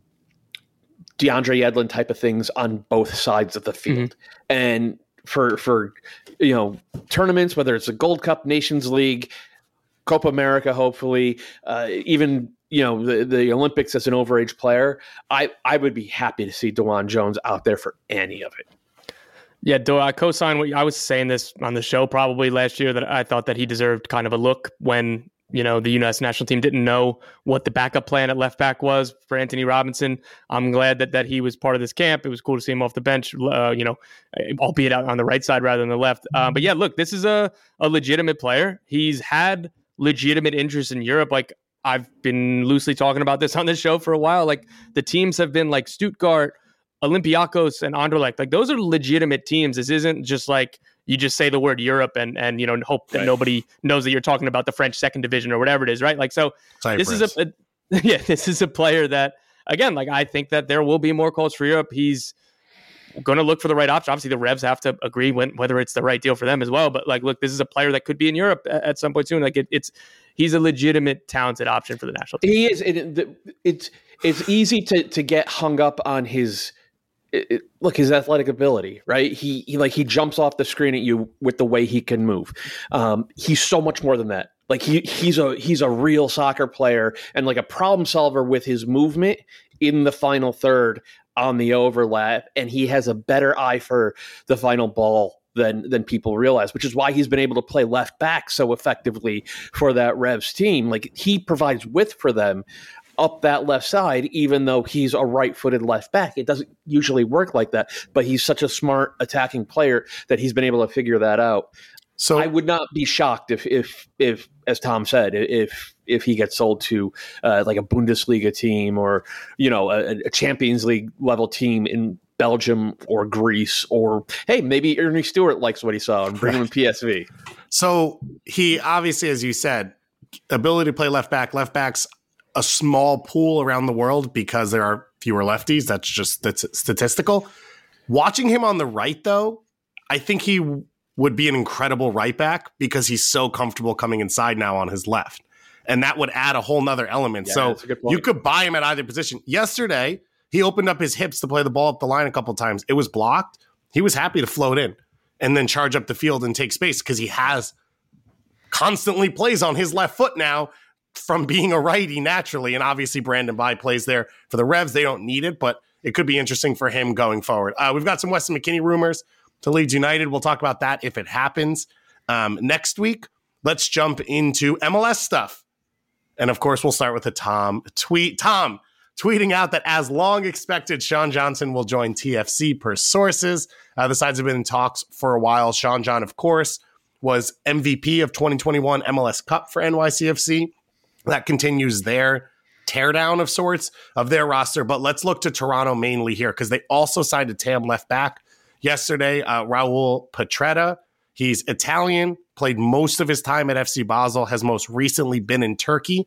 DeAndre Yedlin type of things on both sides of the field. Mm-hmm. And for, for, you know, tournaments, whether it's a Gold Cup, Nations League, Copa America, hopefully, uh, even, you know, the, the Olympics as an overage player, I, I would be happy to see DeJuan Jones out there for any of it. Yeah, do I co-sign what I was saying this on the show probably last year, that I thought that he deserved kind of a look when, you know, the U S national team didn't know what the backup plan at left back was for Anthony Robinson. I'm glad that, that he was part of this camp. It was cool to see him off the bench, uh, you know, albeit out on the right side rather than the left. Uh, but yeah, look, this is a, a legitimate player. He's had legitimate interest in Europe. Like, I've been loosely talking about this on this show for a while. Like, the teams have been like Stuttgart, Olympiacos, and Anderlecht. Like, those are legitimate teams. This isn't just like you just say the word Europe and and you know hope that right. nobody knows that you're talking about the French second division or whatever it is, right? Like, so Cyprus. This is a, a yeah, this is a player that, again, like, I think that there will be more calls for Europe. He's going to look for the right option. Obviously, the Revs have to agree when, whether it's the right deal for them as well. But, like, look, this is a player that could be in Europe at, at some point soon. Like, it, it's he's a legitimate, talented option for the national team. He is. It, it's it's easy to to get hung up on his it, it, look his athletic ability, right? He, he like he jumps off the screen at you with the way he can move. Um, he's so much more than that. Like he he's a he's a real soccer player and like a problem solver with his movement in the final third on the overlap, and he has a better eye for the final ball than than people realize, which is why he's been able to play left back so effectively for that Revs team. Like, he provides width for them up that left side, even though he's a right-footed left back. It doesn't usually work like that, but he's such a smart attacking player that he's been able to figure that out. So I would not be shocked if, if, if, as Tom said, if, if he gets sold to uh, like a Bundesliga team or, you know, a, a Champions League level team in Belgium or Greece, or hey, maybe Ernie Stewart likes what he saw and bring him in P S V. So he obviously, as you said, ability to play left back. Left back's a small pool around the world because there are fewer lefties. That's just that's statistical. Watching him on the right, though, I think he would be an incredible right back because he's so comfortable coming inside now on his left. And that would add a whole nother element. Yeah, so you could buy him at either position. Yesterday, he opened up his hips to play the ball up the line a couple times. It was blocked. He was happy to float in and then charge up the field and take space because he has constantly plays on his left foot now from being a righty naturally. And obviously Brandon Bye plays there for the Revs. They don't need it, but it could be interesting for him going forward. Uh, we've got some Weston McKennie rumors to Leeds United. We'll talk about that if it happens um, next week. Let's jump into M L S stuff. And of course, we'll start with a Tom tweet. Tom tweeting out that as long expected, Sean Johnson will join T F C per sources. Uh, the sides have been in talks for a while. Sean John, of course, was M V P of twenty twenty-one M L S Cup for N Y C F C. That continues their teardown of sorts of their roster. But let's look to Toronto mainly here because they also signed a T A M left back yesterday, uh, Raul Petretta. He's Italian, played most of his time at F C Basel, has most recently been in Turkey.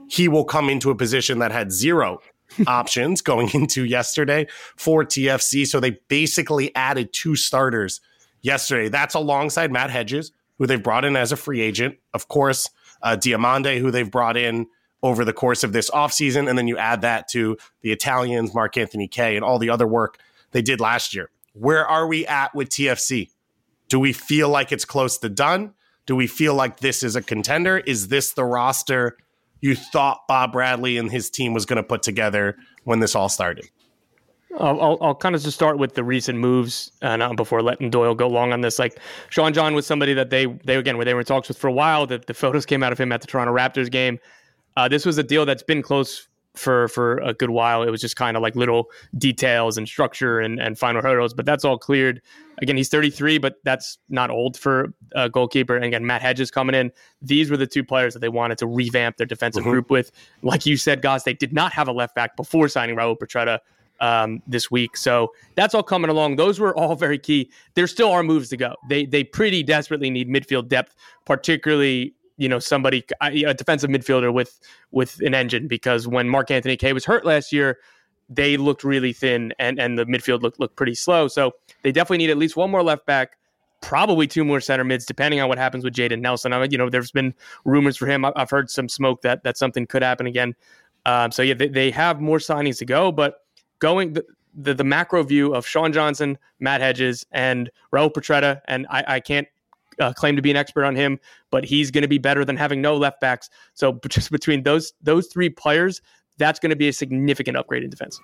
he will come into a position that had zero options going into yesterday for T F C. So they basically added two starters yesterday. That's alongside Matt Hedges, who they've brought in as a free agent. Of course, uh, Diamande, who they've brought in over the course of this offseason. And then you add that to the Italians, Mark Anthony Kaye, and all the other work they did last year. Where are we at with T F C? Do we feel like it's close to done? Do we feel like this is a contender? Is this the roster you thought Bob Bradley and his team was going to put together when this all started? I'll, I'll, I'll kind of just start with the recent moves, and uh, before letting Doyle go long on this. Like Sean John was somebody that they they again where they were in talks with for a while. The, the photos came out of him at the Toronto Raptors game. Uh, this was a deal that's been close for for a good while. It was just kind of like little details and structure and, and final hurdles, but that's all cleared. Again, he's thirty-three, but that's not old for a goalkeeper. And again, Matt Hedges coming in. These were the two players that they wanted to revamp their defensive mm-hmm. group with. Like you said, Goss, they did not have a left back before signing Raul Petretta um, this week. So that's all coming along. Those were all very key. There still are moves to go. They they pretty desperately need midfield depth, particularly you know, somebody, a defensive midfielder with with an engine, because when Mark Anthony Kaye was hurt last year, they looked really thin and, and the midfield looked, looked pretty slow. So they definitely need at least one more left back, probably two more center mids, depending on what happens with Jaden Nelson. I mean, you know, there's been rumors for him. I've heard some smoke that that something could happen again. Um, so, yeah, they, they have more signings to go, but going the, the, the macro view of Sean Johnson, Matt Hedges, and Raul Petretta, and I, I can't Uh, claim to be an expert on him, but he's going to be better than having no left backs. So just between those those three players, that's going to be a significant upgrade in defense.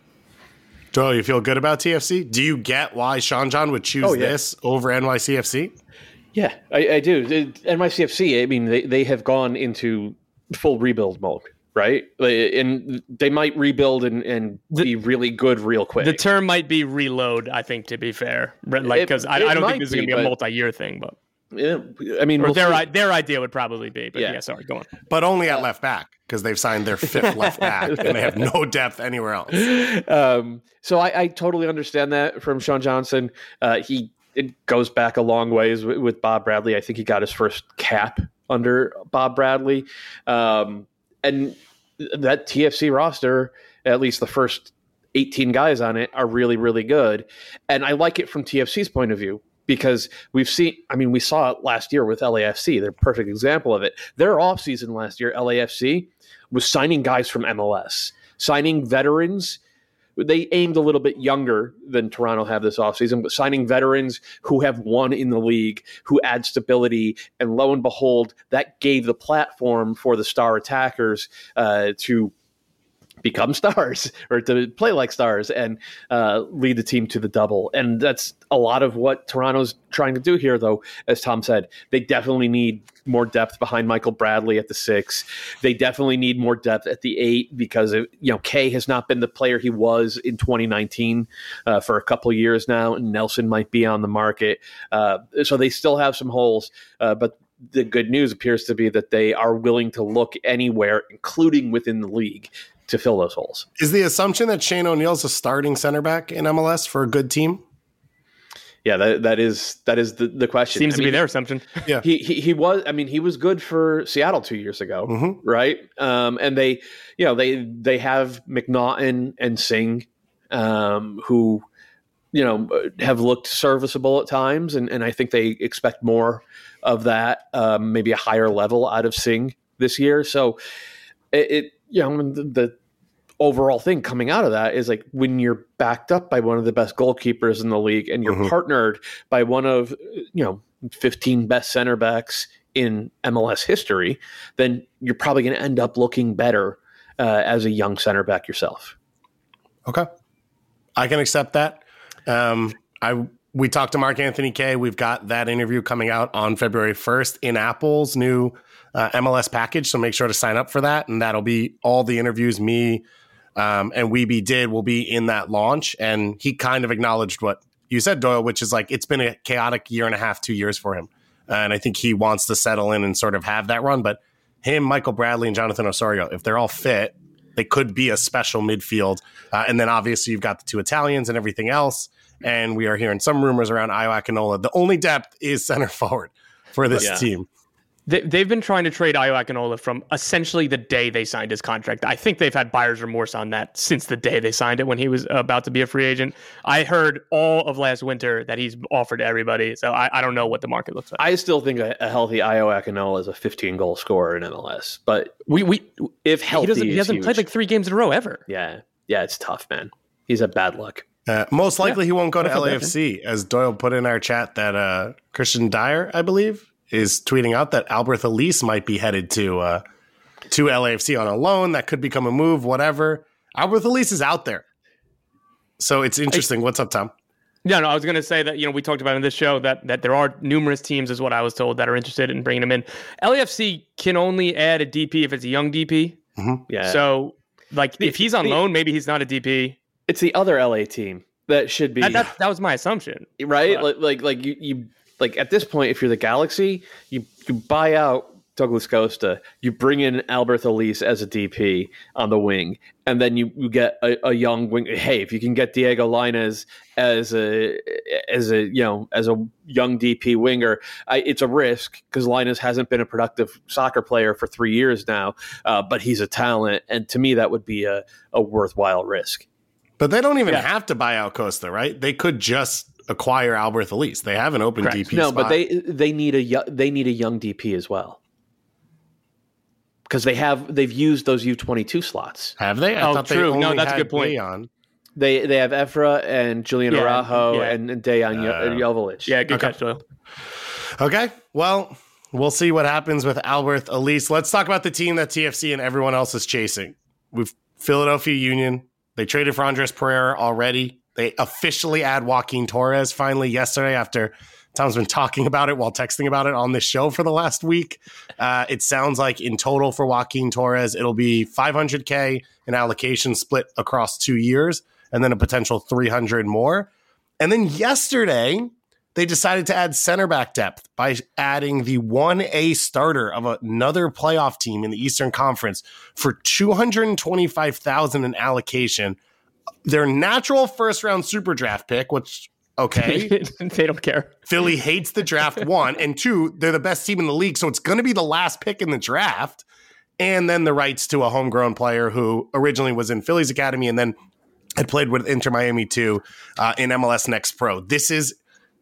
Joel, you feel good about T F C? Do you get why Sean John would choose oh, yeah. this over N Y C F C? Yeah, I, I do. N Y C F C, I mean, they, they have gone into full rebuild mode, right? And they might rebuild and, and the, be really good real quick. The term might be reload, I think, to be fair. Like, because I, I don't think this is going to be a multi-year thing, but yeah, I mean, or we'll their their idea would probably be. But yeah, yeah sorry, go on. But only at left back, because they've signed their fifth left back and they have no depth anywhere else. Um, so I, I totally understand that from Sean Johnson. Uh, he it goes back a long ways with, with Bob Bradley. I think he got his first cap under Bob Bradley, um, and that T F C roster, at least the first eighteen guys on it, are really, really good. And I like it from T F C's point of view, because we've seen, I mean, we saw it last year with L A F C. They're a perfect example of it. Their offseason last year, L A F C, was signing guys from M L S, signing veterans. They aimed a little bit younger than Toronto have this offseason, but signing veterans who have won in the league, who add stability. And lo and behold, that gave the platform for the star attackers uh, to become stars, or to play like stars, and uh, lead the team to the double. And that's a lot of what Toronto's trying to do here, though. As Tom said, they definitely need more depth behind Michael Bradley at the six. They definitely need more depth at the eight, because of, you know, Kaye has not been the player he was in twenty nineteen uh, for a couple of years now, and Nelson might be on the market. Uh, so they still have some holes, uh, but the good news appears to be that they are willing to look anywhere, including within the league, to fill those holes. Is the assumption that Shane O'Neill's a starting center back in M L S for a good team? Yeah, that that is that is the, the question. Seems I to mean, be their assumption. Yeah, he, he he was. I mean, he was good for Seattle two years ago, mm-hmm. right? Um, and they, you know, they they have McNaughton and Singh, um, who, you know, have looked serviceable at times, and, and I think they expect more of that, um, maybe a higher level out of Singh this year. So it, it you know, the, the overall thing coming out of that is, like, when you're backed up by one of the best goalkeepers in the league, and you're mm-hmm. partnered by one of, you know, fifteen best center backs in M L S history, then you're probably going to end up looking better uh, as a young center back yourself. Okay, I can accept that. Um, I we talked to Mark Anthony Kaye. We've got that interview coming out on February first in Apple's new uh, M L S package, so make sure to sign up for that, and that'll be all the interviews me um, and Weeby did will be in that launch. And he kind of acknowledged what you said, Doyle, which is, like, it's been a chaotic year and a half, two years for him, and I think he wants to settle in and sort of have that run. But him, Michael Bradley, and Jonathan Osorio, if they're all fit, they could be a special midfield. Uh, and then obviously you've got the two Italians and everything else. And we are hearing some rumors around Ayo Akinola. The only depth is center forward for this yeah. team. They, they've been trying to trade Ayo Akinola from essentially the day they signed his contract. I think they've had buyer's remorse on that since the day they signed it when he was about to be a free agent. I heard all of last winter that he's offered to everybody, so I, I don't know what the market looks like. I still think a, a healthy Ayo Akinola is a fifteen-goal scorer in M L S, but we we if healthy, he, doesn't, he hasn't huge. played like three games in a row ever. Yeah, yeah, it's tough, man. He's a bad luck. Uh, most likely Yeah. he won't go to I feel L A F C, as Doyle put in our chat that uh, Christian Dyer, I believe, is tweeting out that Alberth Elise might be headed to uh, to L A F C on a loan. That could become a move, whatever. Alberth Elise is out there. So it's interesting. What's up, Tom? Yeah, no, I was going to say that, you know, we talked about in this show that that there are numerous teams, is what I was told, that are interested in bringing him in. L A F C can only add a D P if it's a young D P. Mm-hmm. Yeah. So, like, The- if he's on the- loan, maybe he's not a D P. It's the other L A team that should be That, that, that was my assumption. right. But- Like, like, like you, you, like at this point, if you're the Galaxy, you you buy out Douglas Costa, you bring in Alberth Elise as a D P on the wing, and then you, you get a, a young wing. Hey, if you can get Diego Lainez as a as a you know as a young D P winger, I, it's a risk because Lainez hasn't been a productive soccer player for three years now, uh, but he's a talent, and to me that would be a, a worthwhile risk. But they don't even Yeah. have to buy out Costa, right? They could just acquire Alberth Elise. They have an open Correct. D P No, spot. but they they need a yo- they need a young D P as well. Because they have they've used those U twenty-two slots. have they? I Oh, thought true. they No, only that's a had good point. Leon. They they have Efra and Julian Yeah, Araujo yeah. and, and Dejan Uh, uh, Joveljic. Yeah, good Okay. catch, Doyle. Okay, well, we'll see what happens with Alberth Elise. Let's talk about the team that T F C and everyone else is chasing. We've Philadelphia Union. They traded for Andres Pereira already. They officially add Joaquin Torres finally yesterday after Tom's been talking about it while texting about it on this show for the last week. Uh, it sounds like in total for Joaquin Torres, it'll be five hundred K in allocation split across two years and then a potential three hundred more. And then yesterday, they decided to add center back depth by adding the one A starter of another playoff team in the Eastern Conference for two hundred twenty-five thousand dollars in allocation. Their natural first round super draft pick, which, okay, They don't care. Philly hates the draft, one, and two, they're the best team in the league, so it's going to be the last pick in the draft. And then the rights to a homegrown player who originally was in Philly's academy and then had played with Inter Miami too uh, in M L S Next Pro. This is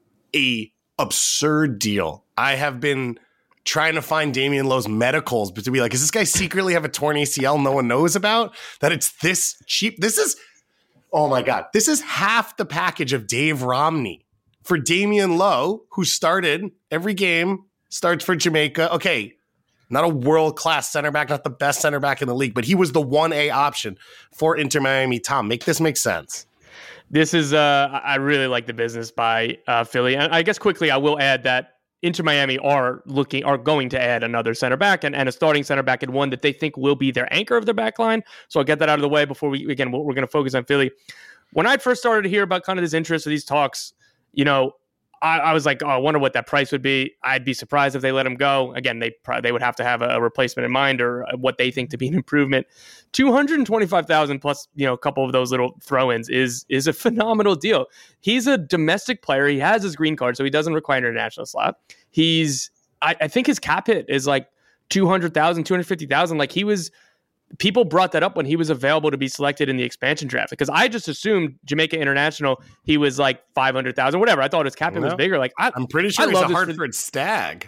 a absurd deal. I have been trying to find Damian Lowe's medicals, but to be like, does this guy secretly have a torn A C L no one knows about? That it's this cheap? This is, oh my God, this is half the package of Dave Romney for Damian Lowe, who started every game, starts for Jamaica. Okay, not a world-class center back, not the best center back in the league, but he was the one A option for Inter Miami. Tom, make this make sense. This is, uh, I really like the business by uh, Philly. And I guess quickly, I will add that Inter Miami are looking, are going to add another center back and, and a starting center back and one that they think will be their anchor of their back line. So I'll get that out of the way before we, again, we're going to focus on Philly. When I first started to hear about kind of this interest of these talks, you know, I, I was like, oh, I wonder what that price would be. I'd be surprised if they let him go. Again, they probably, they would have to have a, a replacement in mind or what they think to be an improvement. two hundred twenty-five thousand plus, you know, a couple of those little throw-ins is is a phenomenal deal. He's a domestic player. He has his green card, so he doesn't require an international slot. He's, I, I think his cap hit is like two hundred thousand, two hundred fifty thousand. Like he was, people brought that up when he was available to be selected in the expansion draft because I just assumed Jamaica International, he was like five hundred thousand, whatever. I thought his cap hit No. was bigger. Like I, I'm pretty sure I he's a love this for- Hartford Stag.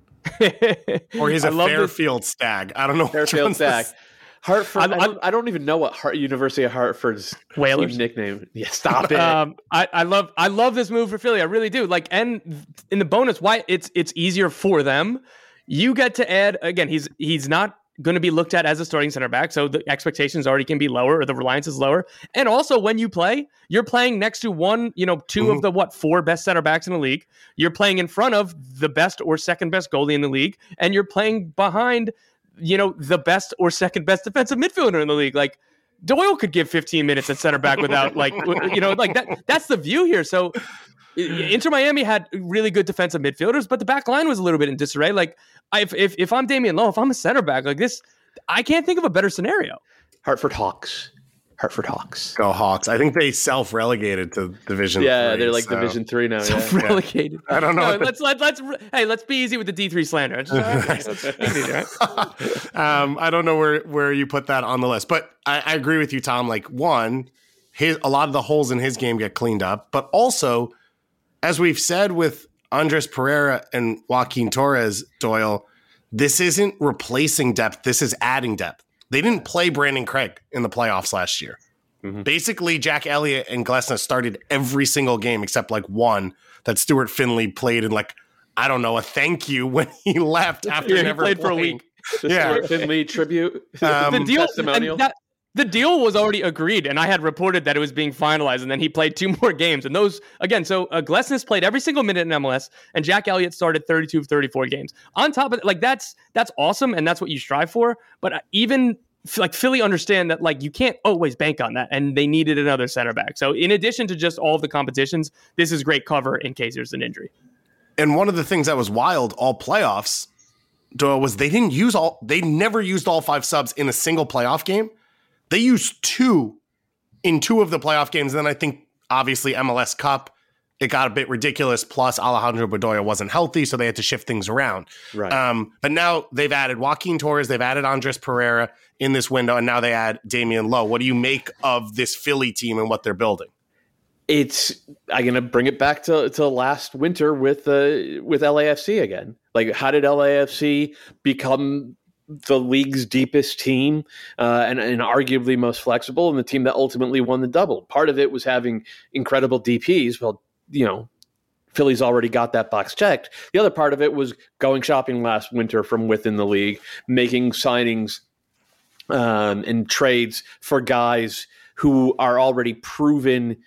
or Or he's a I love this- Fairfield Stag. I don't know. which Fairfield one's the- Stag. Hartford. I- I, don't, I don't even know what Hart, University of Hartford's Whalers? team nickname. Yeah, stop it. Um, I, I love I love this move for Philly. I really do. Like, and in the bonus, why it's it's easier for them. You get to add again. He's he's not going to be looked at as a starting center back, so the expectations already can be lower, or the reliance is lower. And also, when you play, you're playing next to one, you know, two Mhm. of the what four best center backs in the league. You're playing in front of the best or second best goalie in the league, and you're playing behind, you know, the best or second best defensive midfielder in the league. Like Doyle could give fifteen minutes at center back without like, you know, like that. That's the view here. So Inter Miami had really good defensive midfielders, but the back line was a little bit in disarray. Like I, if, if if I'm Damian Lowe, if I'm a center back like this, I can't think of a better scenario. Hartford Hawks. Hartford Hawks. Go Hawks. I think they self-relegated to Division Yeah, three, they're like so. Division three now. Yeah. Relegated. I don't know. No, let's let, let's hey, let's be easy with the D three slander. Just, uh, let's easy, right? um, I don't know where, where you put that on the list, but I, I agree with you, Tom. Like, one, his a lot of the holes in his game get cleaned up, but also, as we've said with Andres Pereira and Joaquin Torres, Doyle, this isn't replacing depth. This is adding depth. They didn't play Brandon Craig in the playoffs last year. Mm-hmm. Basically, Jack Elliott and Glesnes started every single game except like one that Stuart Finley played in, like, I don't know, a thank you when he left after yeah, never he played playing. for a week. The Yeah. Stuart Finley tribute. Um, the deal, testimonial. and that, the deal was already agreed, and I had reported that it was being finalized, and then he played two more games. And those, again, so uh, Glesnes played every single minute in M L S, and Jack Elliott started thirty-two of thirty-four games. On top of it, like, that's that's awesome, and that's what you strive for. But uh, even like Philly understand that, like, you can't always bank on that, and they needed another center back. So in addition to just all of the competitions, this is great cover in case there's an injury. And one of the things that was wild all playoffs, Doyle, was they didn't use all, they never used all five subs in a single playoff game. They used two in two of the playoff games. And then I think, obviously, M L S Cup, it got a bit ridiculous. Plus, Alejandro Bedoya wasn't healthy, so they had to shift things around. Right. Um, but now they've added Joaquin Torres, they've added Andres Pereira in this window, and now they add Damian Lowe. What do you make of this Philly team and what they're building? It's I'm gonna bring it back to, to last winter with uh, with L A F C again. Like, how did L A F C become the league's deepest team uh, and, and arguably most flexible, and the team that ultimately won the double? Part of it was having incredible D Ps. Well, you know, Philly's already got that box checked. The other part of it was going shopping last winter from within the league, making signings um, and trades for guys who are already proven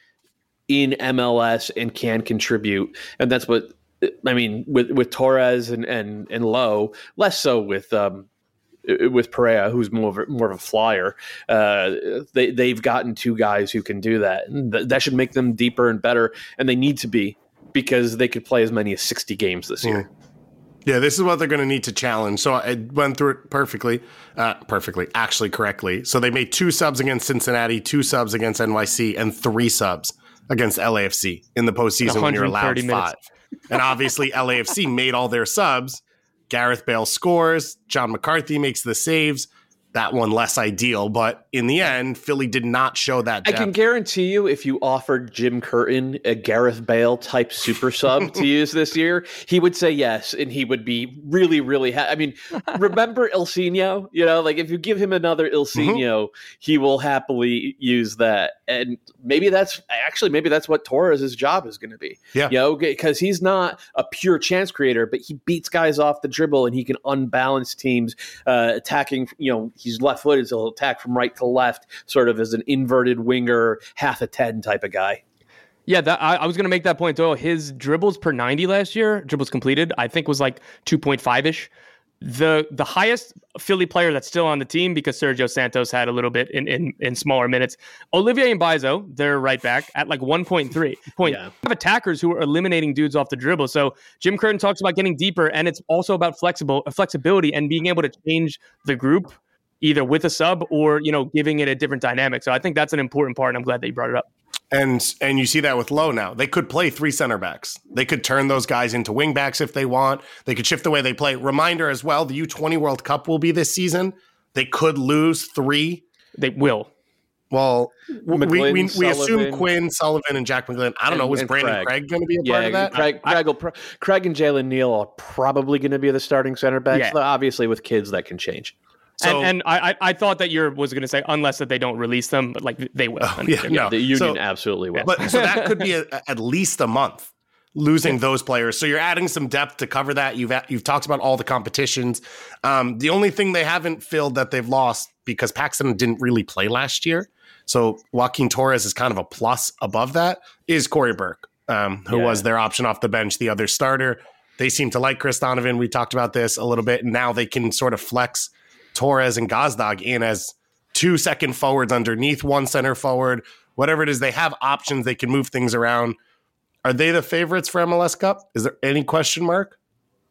in M L S and can contribute. And that's what, I mean, with, with Torres and, and, and Lowe, less so with, um, with Pereira, who's more of a, more of a flyer. Uh, they, they've gotten two guys who can do that. And th- that should make them deeper and better. And they need to be, because they could play as many as sixty games this year. Mm. Yeah, this is what they're going to need to challenge. So I went through it perfectly, uh, perfectly, actually correctly. So they made two subs against Cincinnati, two subs against N Y C, and three subs against L A F C in the postseason when you're allowed minutes. five. And obviously L A F C made all their subs. Gareth Bale scores. John McCarthy makes the saves. That one less ideal, but in the end, Philly did not show that depth. I can guarantee you, if you offered Jim Curtin a Gareth Bale type super sub to use this year, he would say yes, and he would be really, really happy. I mean, remember Ilsinho? You know, like, if you give him another Ilsinho, mm-hmm. he will happily use that. And maybe that's actually maybe that's what Torres' job is going to be. Yeah, you know, because he's not a pure chance creator, but he beats guys off the dribble, and he can unbalance teams uh, attacking. You know, he's left-footed, so he'll attack from right to left, sort of as an inverted winger, half a ten type of guy. Yeah, that, I, I was going to make that point, Doyle. His dribbles per ninety last year, dribbles completed, I think was like two point five-ish. The the highest Philly player that's still on the team, because Sergio Santos had a little bit in, in, in smaller minutes, Olivier Mbaizo, they're right back at like one point three. Point. Yeah. Have attackers who are eliminating dudes off the dribble. So Jim Curtin talks about getting deeper, and it's also about flexible flexibility and being able to change the group either with a sub or, you know, giving it a different dynamic. So I think that's an important part, and I'm glad that you brought it up. And and you see that with Lowe now. They could play three center backs. They could turn those guys into wing backs if they want. They could shift the way they play. Reminder as well, the U twenty World Cup will be this season. They could lose three. They will. Well, McGlynn, we we, we Sullivan. assume Quinn, Sullivan, and Jack McGlynn. I don't and, know. Was Brandon Craig, Craig going to be a yeah, part of that? Craig, I, Craig, will pro- Craig and Jalen Neal are probably going to be the starting center backs. Yeah. Though obviously, with kids, that can change. So, and, and I I thought that you was going to say unless that they don't release them, but like they will. Oh, yeah, no. The union so, absolutely will. But so that could be a, at least a month losing yeah. those players. So you're adding some depth to cover that. You've you've talked about all the competitions. Um, the only thing they haven't filled that they've lost, because Paxton didn't really play last year, so Joaquin Torres is kind of a plus above that, is Corey Burke, um, who yeah. was their option off the bench, the other starter. They seem to like Chris Donovan. We talked about this a little bit, and now they can sort of flex Torres and Gazdag in as two second forwards underneath one center forward, whatever it is. They have options. They can move things around. Are they the favorites for M L S Cup? Is there any question mark?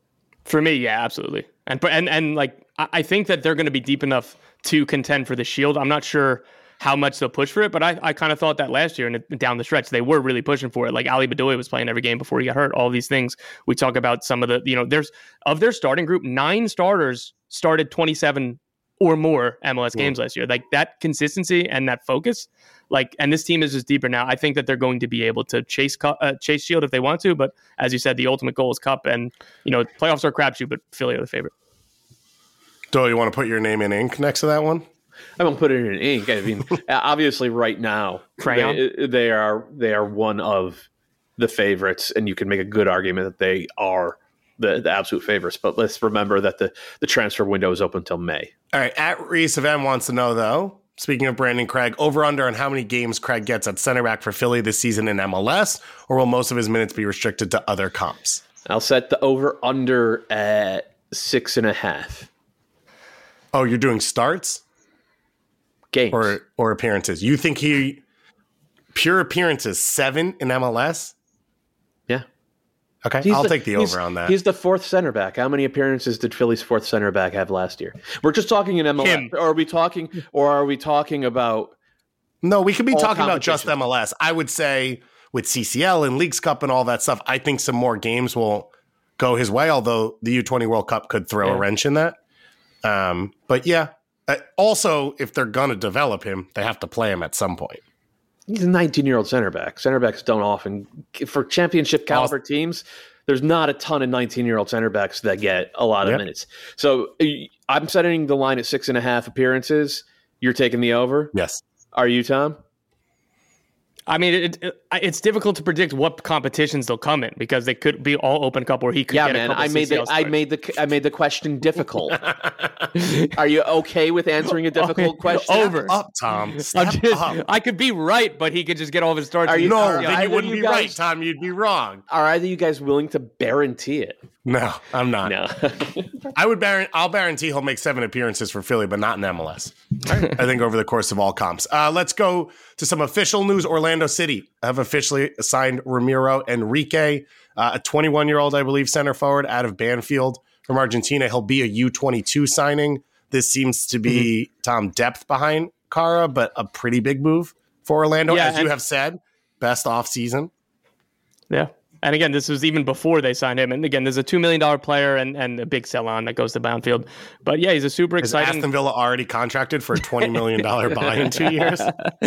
For me, yeah, absolutely. And and and like I think that they're going to be deep enough to contend for the Shield. I'm not sure how much they'll push for it. But I, I kind of thought that last year and it, down the stretch, they were really pushing for it. Like Ali Bedoya was playing every game before he got hurt. All these things we talk about. Some of the, you know, there's of their starting group, nine starters started twenty-seven or more M L S games last year. Like that consistency and that focus, like, and this team is just deeper now. I think that they're going to be able to chase uh, chase Shield if they want to. But as you said, the ultimate goal is Cup, and you know, playoffs are a crapshoot, but Philly are the favorite. Doyle, you want to put your name in ink next to that one? I won't put it in ink. I mean, obviously, right now Crayon? They, they are they are one of the favorites, and you can make a good argument that they are the, the absolute favorites. But let's remember that the, the transfer window is open until May. All right. At Reese of M wants to know, though, speaking of Brandon Craig, over under on how many games Craig gets at center back for Philly this season in M L S, or will most of his minutes be restricted to other comps? I'll set the over under at six and a half Oh, you're doing starts games or or appearances? You think he pure appearances seven in M L S? Yeah. Okay, He's I'll the- take the he's- over on that. He's the fourth center back. How many appearances did Philly's fourth center back have last year? We're just talking in M L S. Him. Or are we talking or are we talking about No, we could be all talking about just competition. M L S. I would say with C C L and Leagues Cup and all that stuff, I think some more games will go his way, although the U twenty World Cup could throw Yeah. a wrench in that. Um, but yeah, uh, also, if they're going to develop him, they have to play him at some point. He's a nineteen-year-old center back. Center backs don't often, for championship caliber teams, there's not a ton of nineteen-year-old center backs that get a lot of Yep. minutes. So uh, I'm setting the line at six and a half appearances. You're taking the over. Yes. Are you, Tom? I mean, it, it, it's difficult to predict what competitions they'll come in because they could be all Open Cup where he could Yeah, get a man. couple I made C C L the I starts. made the I made the question difficult. Are you okay with answering a difficult Okay, question? over. Up, Tom. I'm Step just, up. I could be right, but he could just get all of his starts. Are in you- the No, Are C C L. then you either wouldn't you be right, guys- Tom. You'd be wrong. Are either you guys willing to guarantee it? No, I'm not. No. I would guarantee, I'll guarantee he'll make seven appearances for Philly, but not in M L S. I think over the course of all comps. Uh, let's go to some official news. Orlando City have officially signed Ramiro Enrique, uh, a twenty-one-year-old, I believe, center forward out of Banfield from Argentina. He'll be a U twenty-two signing. This seems to be, mm-hmm. Tom, depth behind Cara, but a pretty big move for Orlando. Yeah, As you and- have said, best offseason. Yeah. And again, this was even before they signed him. And again, there's a two million dollars player and, and a big sell on that goes to Banfield. But yeah, he's a super Is exciting. Aston Villa already contracted for a twenty million dollars buy in two years?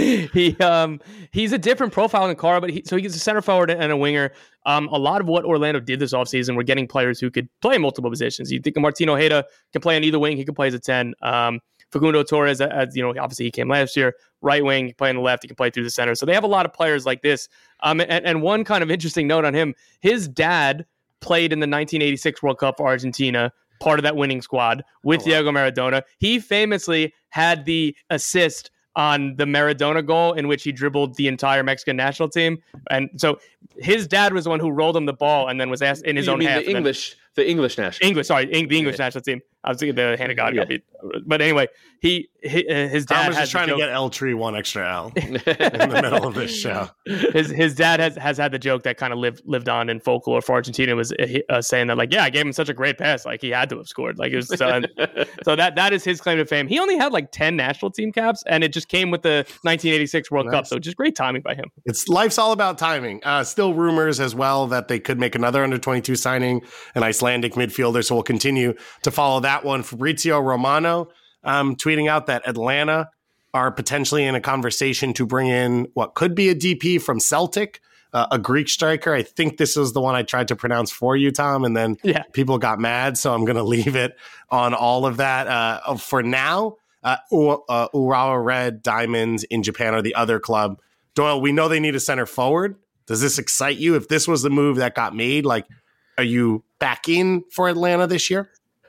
he um he's a different profile than Cara, but he, so he's a center forward and a winger. Um, a lot of what Orlando did this offseason were getting players who could play multiple positions. You think of Martino Ojeda can play on either wing. He can play as a ten. Um, Facundo Torres, as you know, obviously he came last year. Right wing, he can play on the left. He can play through the center. So they have a lot of players like this. Um, and, and one kind of interesting note on him: his dad played in the nineteen eighty-six World Cup for Argentina, part of that winning squad with Oh, wow. Diego Maradona. He famously had the assist on the Maradona goal in which he dribbled the entire Mexican national team. And so his dad was the one who rolled him the ball and then was asked in his You own mean half. the and then- English, the English national. English, sorry, Eng- the English Yeah. national team. I was thinking the hand of God Yeah. got beat. But anyway, he, he uh, his Tom dad was has just trying the to joke- get L Tree one extra L in the middle of this show. his his dad has, has had the joke that kind of lived lived on in folklore for Argentina was uh, uh, saying that like, yeah, I gave him such a great pass, like he had to have scored. Like it was so, so that that is his claim to fame. He only had like ten national team caps, and it just came with the nineteen eighty-six World Nice. Cup. So just great timing by him. It's life's all about timing. Uh, still rumors as well that they could make another under twenty-two signing, an Icelandic midfielder. So we'll continue to follow that one. Fabrizio Romano um, tweeting out that Atlanta are potentially in a conversation to bring in what could be a D P from Celtic, uh, a Greek striker. I think this is the one I tried to pronounce for you, Tom, and then Yeah. people got mad. So I'm going to leave it on all of that. Uh, for now, uh, U- uh, Urawa Red Diamonds in Japan are the other club. Doyle, we know they need a center forward. Does this excite you? If this was the move that got made, like, are you back in for Atlanta this year?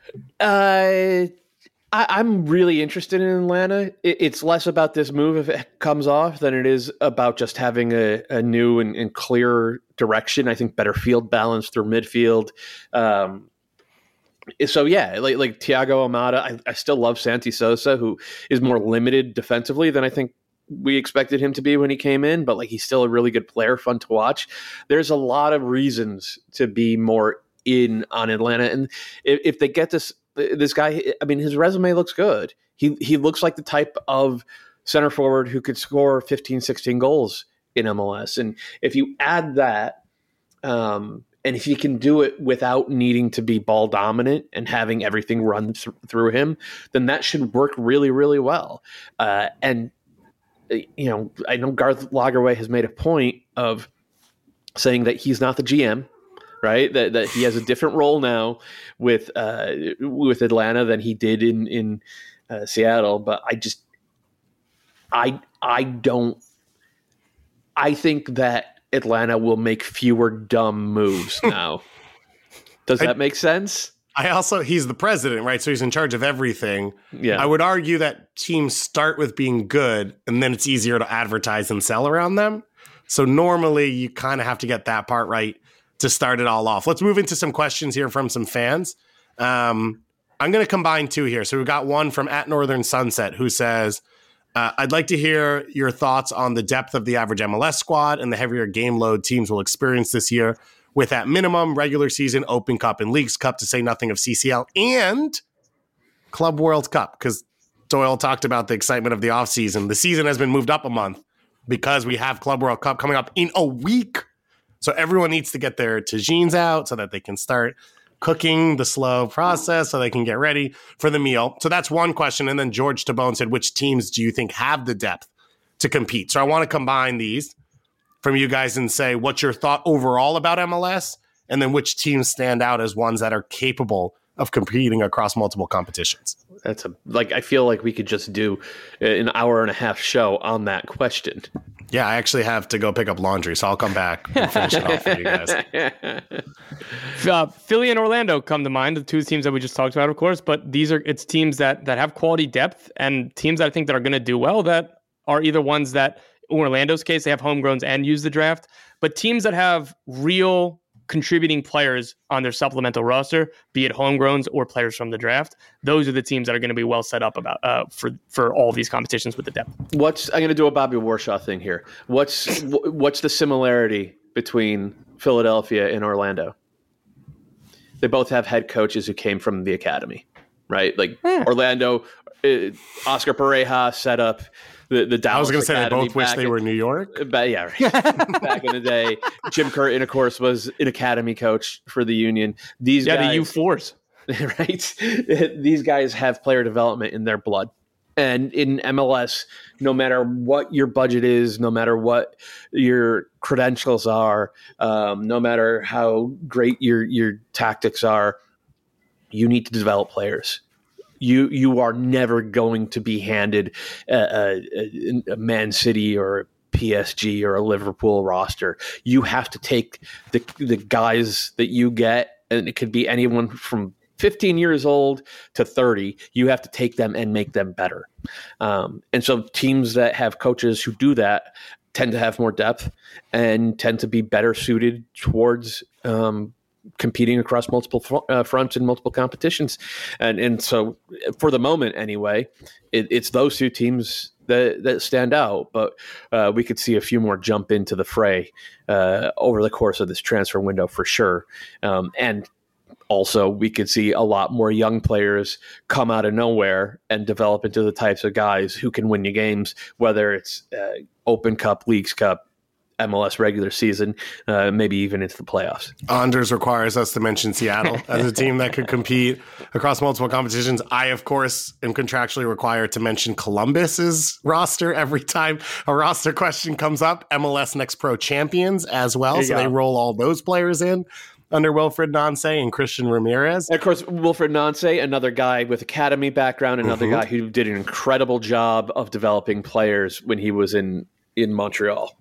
Uh, I, I'm really interested in Atlanta. It, it's less about this move if it comes off than it is about just having a, a new and, and clear direction. I think better field balance through midfield. Um, so yeah, like like Thiago Almada, I, I still love Santi Sosa, who is more limited defensively than I think we expected him to be when he came in, but like he's still a really good player, fun to watch. There's a lot of reasons to be more in on Atlanta, and if, if they get this this guy, I mean, his resume looks good. He he looks like the type of center forward who could score fifteen, sixteen goals in M L S. And if you add that, um, and if he can do it without needing to be ball dominant and having everything run th- through him, then that should work really, really well. Uh, and, you know, I know Garth Lagerwey has made a point of saying that he's not the G M, right? That that he has a different role now with uh, with Atlanta than he did in in uh, Seattle. But I just, I I don't. I think that Atlanta will make fewer dumb moves now. Does that I, make sense? I also, he's the president, right? So he's in charge of everything. Yeah. I would argue that teams start with being good, and then it's easier to advertise and sell around them. So normally you kind of have to get that part right to start it all off. Let's move into some questions here from some fans. Um, I'm going to combine two here. So we've got one from at Northern Sunset who says, uh, I'd like to hear your thoughts on the depth of the average M L S squad and the heavier game load teams will experience this year with at minimum regular season, Open Cup, and Leagues Cup, to say nothing of C C L and Club World Cup, because Doyle talked about the excitement of the offseason. The season has been moved up a month because we have Club World Cup coming up in a week. So everyone needs to get their tagines out so that they can start cooking the slow process so they can get ready for the meal. So that's one question. And then George Tabone said, which teams do you think have the depth to compete? So I want to combine these from you guys and say what's your thought overall about M L S, and then which teams stand out as ones that are capable of competing across multiple competitions. That's a like I feel like we could just do an hour and a half show on that question. Yeah, I actually have to go pick up laundry, so I'll come back and finish it off for you guys. Uh, Philly and Orlando come to mind, the two teams that we just talked about, of course, but these are it's teams that that have quality depth and teams that I think that are going to do well that are either ones that, in Orlando's case, they have homegrowns and use the draft, but teams that have real contributing players on their supplemental roster, be it homegrowns or players from the draft, those are the teams that are going to be well set up about uh, for for all these competitions with the depth. What's I'm going to do a Bobby Warshaw thing here. What's what's the similarity between Philadelphia and Orlando? They both have head coaches who came from the academy, right? Like hmm. Orlando, uh, Oscar Pareja set up the, the Dallas I was going to say they Academy both wish they in, were New York. But yeah, right. Back in the day, Jim Curtin, of course, was an academy coach for the Union. These yeah, guys, the U fours, right? These guys have player development in their blood. And in M L S, no matter what your budget is, no matter what your credentials are, um, no matter how great your your tactics are, you need to develop players. You you are never going to be handed a, a, a Man City or a P S G or a Liverpool roster. You have to take the the guys that you get, and it could be anyone from fifteen years old to thirty. You have to take them and make them better. Um, and so teams that have coaches who do that tend to have more depth and tend to be better suited towards um, competing across multiple fr- uh, fronts in multiple competitions. And and so for the moment anyway, it, it's those two teams that, that stand out, but uh, we could see a few more jump into the fray uh, over the course of this transfer window for sure. Um, and also we could see a lot more young players come out of nowhere and develop into the types of guys who can win you games, whether it's uh, Open Cup, Leagues Cup, M L S regular season, uh, maybe even into the playoffs. Anders requires us to mention Seattle as a team that could compete across multiple competitions. I, of course, am contractually required to mention Columbus's roster every time a roster question comes up. M L S Next Pro champions as well, so go. They roll all those players in under Wilfred Nance and Christian Ramirez. And of course, Wilfred Nance, another guy with academy background, another mm-hmm. guy who did an incredible job of developing players when he was in, in Montreal.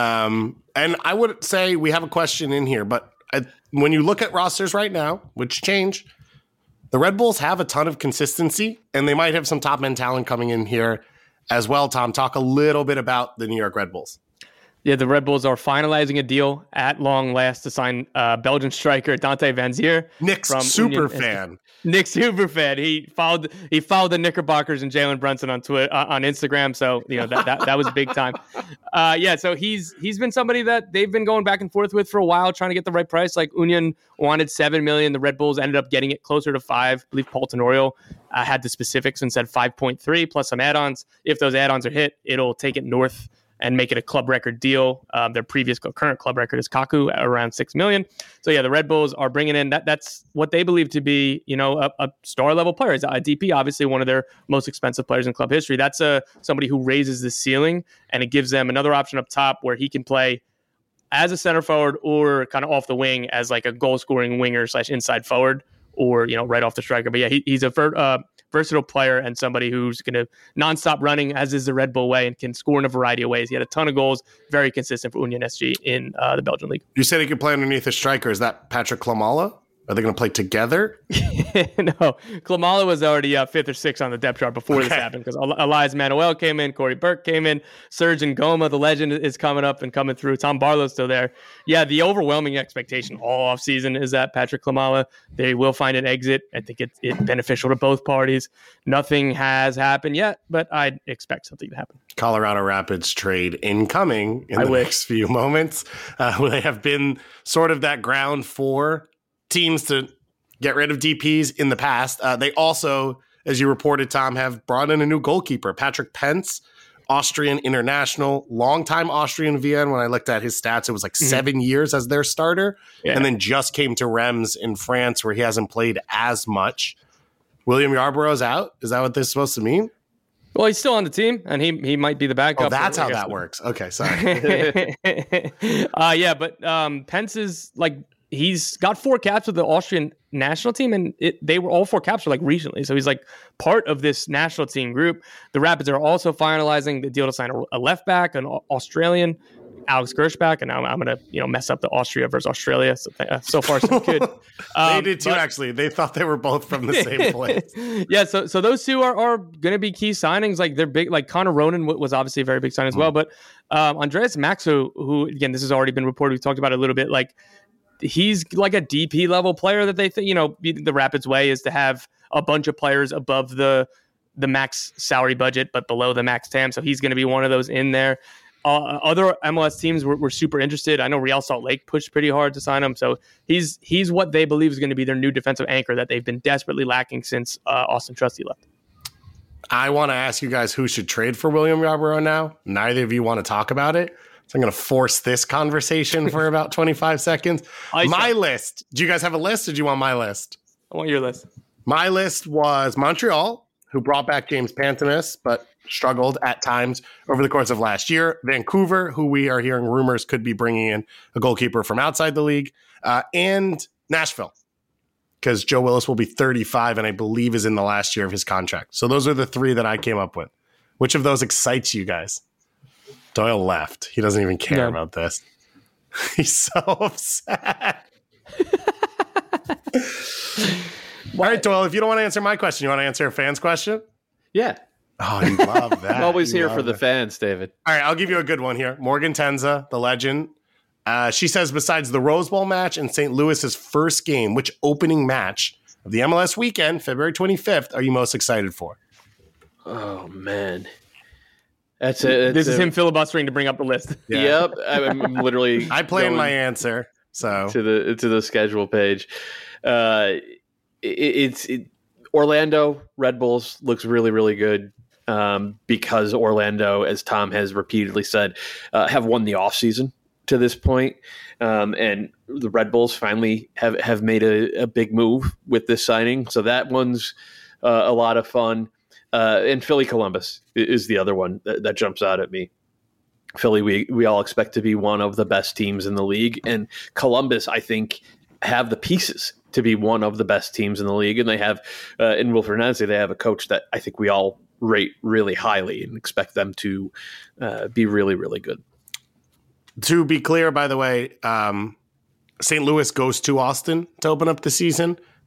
Um, and I would say we have a question in here, but I, when you look at rosters right now, which change, the Red Bulls have a ton of consistency, and they might have some top end talent coming in here as well. Tom, talk a little bit about the New York Red Bulls. Yeah, the Red Bulls are finalizing a deal at long last to sign uh, Belgian striker Dante Van Zier. Nick's from super Union. fan. Nick super fan. He followed he followed the Knickerbockers and Jalen Brunson on Twitter uh, on Instagram. So you know that that, that was big time. Uh, yeah, so he's he's been somebody that they've been going back and forth with for a while, trying to get the right price. Like Union wanted seven million, the Red Bulls ended up getting it closer to five. I believe Paul Tenorio uh, had the specifics and said five point three plus some add-ons. If those add-ons are hit, it'll take it north and make it a club record deal. Um, their previous current club record is Kaku at around six million. So yeah, the Red Bulls are bringing in that. That's what they believe to be, you know, a, a star level player. Is D P, obviously one of their most expensive players in club history. That's a somebody who raises the ceiling, and it gives them another option up top where he can play as a center forward or kind of off the wing as like a goal scoring winger slash inside forward, or you know, right off the striker. But yeah, he, he's a ver- uh, versatile player and somebody who's going to nonstop running, as is the Red Bull way, and can score in a variety of ways. He had a ton of goals, very consistent for Union S G in uh, the Belgian league. You said he could play underneath a striker. Is that Patrick Klimala? Are they going to play together? No, Klimala was already uh, fifth or sixth on the depth chart before okay. this happened, because Elias Manuel came in, Corey Burke came in, Serge Ngoma, the legend, is coming up and coming through. Tom Barlow's still there. Yeah, the overwhelming expectation all offseason is that Patrick Klimala, they will find an exit. I think it's it beneficial to both parties. Nothing has happened yet, but I'd expect something to happen. Colorado Rapids trade incoming in I the wish. next few moments. Uh, they have been sort of that ground for teams to get rid of D Ps in the past. Uh, they also, as you reported, Tom, have brought in a new goalkeeper, Patrick Pence, Austrian international, longtime Austrian V N. When I looked at his stats, it was like mm-hmm. seven years as their starter, yeah. and then just came to Reims in France, where he hasn't played as much. William Yarborough's out. Is that what this is supposed to mean? Well, he's still on the team, and he he might be the backup. Oh, that's how that works. Okay, sorry. uh, yeah, but um, Pence is like, he's got four caps with the Austrian national team, and it, they were all four caps were like recently. So he's like part of this national team group. The Rapids are also finalizing the deal to sign a, a left back, an Australian, Alex Gershback, and now I'm, I'm going to you know mess up the Austria versus Australia. So, uh, so far, so good. Um, they did too, but, actually. They thought they were both from the same place. Yeah, so so those two are, are going to be key signings. Like they're big. Like Connor Ronan was obviously a very big sign as well. But um, Andreas Maxo, who again, this has already been reported. We talked about it a little bit. Like he's like a D P level player that they think, you know, the Rapids way is to have a bunch of players above the the max salary budget, but below the max T A M. So he's going to be one of those in there. Uh, other M L S teams were, were super interested. I know Real Salt Lake pushed pretty hard to sign him. So he's he's what they believe is going to be their new defensive anchor that they've been desperately lacking since uh, Austin Trusty left. I want to ask you guys who should trade for William Yarborough now. Neither of you want to talk about it. So I'm going to force this conversation for about twenty-five seconds. My list. Do you guys have a list or do you want my list? I want your list. My list was Montreal, who brought back James Pantemis, but struggled at times over the course of last year. Vancouver, who we are hearing rumors could be bringing in a goalkeeper from outside the league. Uh, and Nashville, because Joe Willis will be thirty-five and I believe is in the last year of his contract. So those are the three that I came up with. Which of those excites you guys? Doyle left. He doesn't even care no. about this. He's so upset. All right, Doyle, if you don't want to answer my question, you want to answer a fan's question? Yeah. Oh, you love that. I'm always you here for the it. fans, David. All right, I'll give you a good one here. Morgan Tenza, the legend. Uh, she says, besides the Rose Bowl match and Saint Louis's first game, which opening match of the M L S weekend, February twenty-fifth, are you most excited for? Oh, man. That's it. This is a, him filibustering to bring up the list. Yeah. Yep. I'm literally. I planned my answer. So to the to the schedule page. Uh, it, it's it, Orlando Red Bulls looks really, really good. Um, because Orlando, as Tom has repeatedly said, uh, have won the offseason to this point. Um, and the Red Bulls finally have, have made a, a big move with this signing. So that one's uh, a lot of fun. Uh, and Philly Columbus is the other one that, that jumps out at me. Philly, we, we all expect to be one of the best teams in the league. And Columbus, I think, have the pieces to be one of the best teams in the league. And they have, uh, in Will Fernandez, they have a coach that I think we all rate really highly and expect them to uh, be really, really good. To be clear, by the way, um, Saint Louis goes to Austin to open up the season.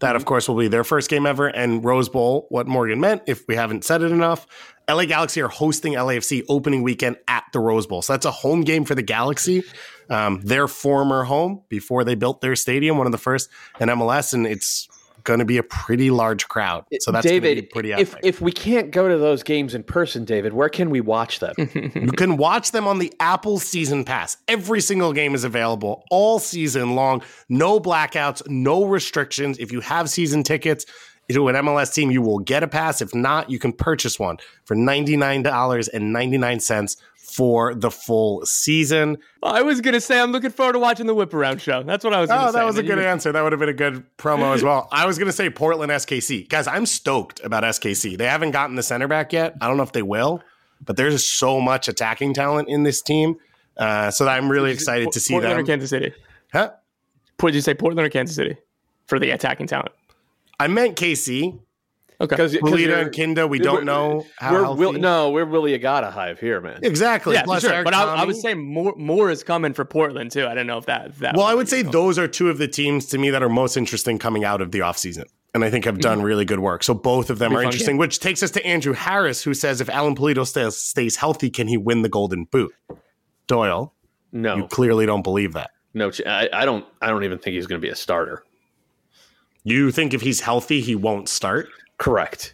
That, of course, will be their first game ever. And Rose Bowl, what Morgan meant, if we haven't said it enough, L A Galaxy are hosting L A F C opening weekend at the Rose Bowl. So that's a home game for the Galaxy, um, their former home before they built their stadium, one of the first in M L S. And it's going to be a pretty large crowd. So that's David, going to be pretty epic. If, if we can't go to those games in person, David, where can we watch them? You can watch them on the Apple Season Pass. Every single game is available all season long. No blackouts, no restrictions. If you have season tickets to an M L S team, you will get a pass. If not, you can purchase one for ninety-nine dollars and ninety-nine cents for the full season. I was going to say I'm looking forward to watching the Whip Around show. That's what I was going to oh, say. Oh, that was a man. good You- answer. That would have been a good promo as well. I was going to say Portland S K C. Guys, I'm stoked about S K C. They haven't gotten the center back yet. I don't know if they will, but there's so much attacking talent in this team. Uh, so I'm really excited to see Portland them. or Kansas City? Huh? Did you say Portland or Kansas City for the attacking talent? I meant K C. Okay. Polita and Kinda, we don't know how we're healthy. Will, no, we're Willie Agata hive here, man. Exactly. Yeah, Plus for sure. Eric But I, I Tommy. was saying more more is coming for Portland too. I don't know if that. If that Well, I would say those are two of the teams to me that are most interesting coming out of the offseason and I think have done really good work. So both of them Be are fun interesting, game. which takes us to Andrew Harris, who says if Alan Polito stays, stays healthy, can he win the Golden Boot? Doyle, No, you clearly don't believe that. no, ch- I, I don't. I don't even think he's going to be a starter. You think if he's healthy, he won't start? Correct.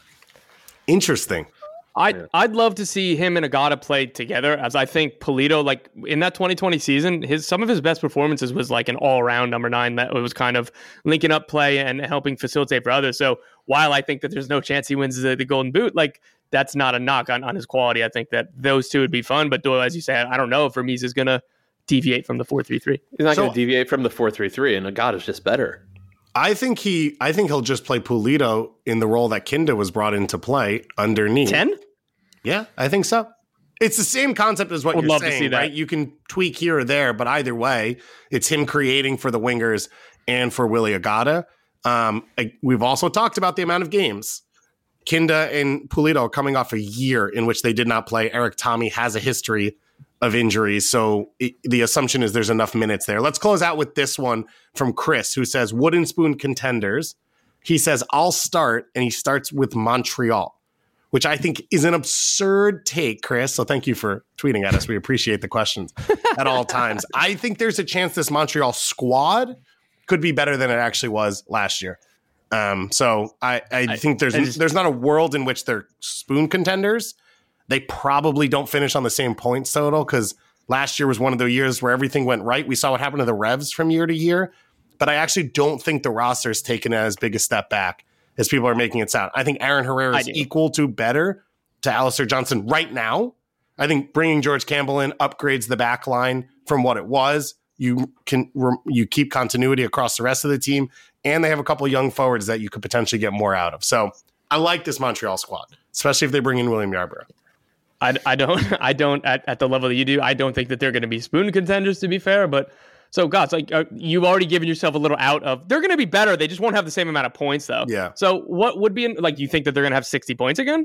Interesting. I'd, yeah. I'd love to see him and Agata play together, as I think Polito, like in that twenty twenty season, his some of his best performances was like an all-around number nine that was kind of linking up play and helping facilitate for others. So while I think that there's no chance he wins the, the Golden Boot, like that's not a knock on, on his quality. I think that those two would be fun. But Doyle, as you say, I don't know if Vermees is going to deviate from the four three three. He's not So- going to deviate from the four three three, and Agata's just better. I think he I think he'll just play Polito in the role that Kinda was brought in to play underneath. ten? Yeah, I think so. It's the same concept as what Would you're love to saying, see that. right? You can tweak here or there, but either way, it's him creating for the wingers and for Willie Agata. Um, I- we've also talked about the amount of games. Kinda and Polito are coming off a year in which they did not play. Eric Tommy has a history of injuries, so it, the assumption is there's enough minutes there. Let's close out with this one from Chris, who says, Wooden Spoon contenders. He says, I'll start, and he starts with Montreal, which I think is an absurd take, Chris. So thank you for tweeting at us. We appreciate the questions at all times. I think there's a chance this Montreal squad could be better than it actually was last year. Um, so I, I, I think there's I just, there's not a world in which they're spoon contenders. They probably don't finish on the same points total because last year was one of the years where everything went right. We saw what happened to the Revs from year to year. But I actually don't think the roster is taken as big a step back as people are making it sound. I think Aaron Herrera is equal to better to Alistair Johnson right now. I think bringing George Campbell in upgrades the back line from what it was. You can you keep continuity across the rest of the team, and they have a couple of young forwards that you could potentially get more out of. So I like this Montreal squad, especially if they bring in William Yarbrough. I, I don't I don't at, at the level that you do. I don't think that they're going to be spoon contenders, to be fair. But so, guys, like uh, you've already given yourself a little out of. They're going to be better. They just won't have the same amount of points, though. Yeah. So what would be in, like? You think that they're going to have sixty points again?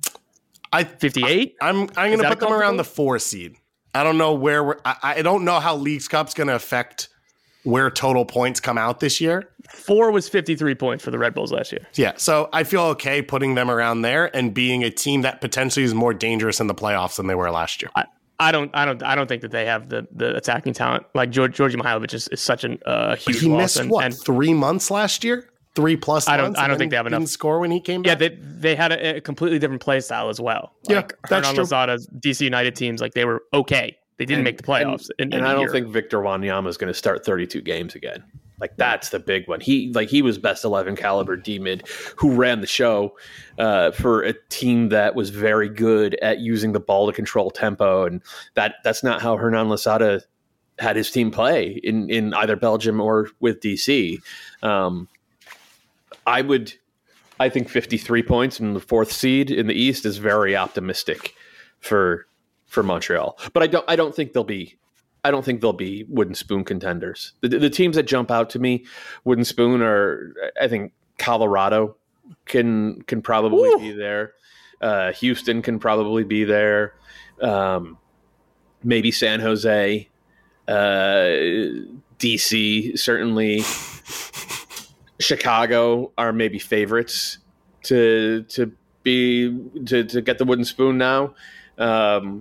I fifty-eight. I'm I'm going to put them around the four seed. I don't know where we're. I, I don't know how Leagues Cup's going to affect where total points come out this year. Four was fifty-three points for the Red Bulls last year. Yeah, so I feel okay putting them around there and being a team that potentially is more dangerous in the playoffs than they were last year. I, I don't, I don't, I don't think that they have the, the attacking talent. Like George, Georgi Mihailovic is, is such a uh, huge he loss. missed and, what and three months last year, three plus. I don't, months, I and don't think then they have enough. Didn't score when he came Yeah, back. they they had a, a completely different play style as well. Yeah, Like that's Hernan true. Lozada's D C United teams, like they were okay. They didn't And- make the playoffs. And, in, in and a I don't year. think Victor Wanyama is going to start thirty-two games again. Like that's the big one. He like he was best eleven caliber D mid who ran the show uh, for a team that was very good at using the ball to control tempo, and that that's not how Hernan Lozada had his team play in in either Belgium or with D C. Um, I would, I think fifty-three points in the fourth seed in the East is very optimistic for for Montreal, but I don't I don't think they'll be. I don't think they'll be wooden spoon contenders. The, the teams that jump out to me, wooden spoon, are I think Colorado can can probably Ooh. be there. Uh, Houston can probably be there. Um, maybe San Jose, uh, D C certainly. Chicago are maybe favorites to to be to, to get the wooden spoon now. Um,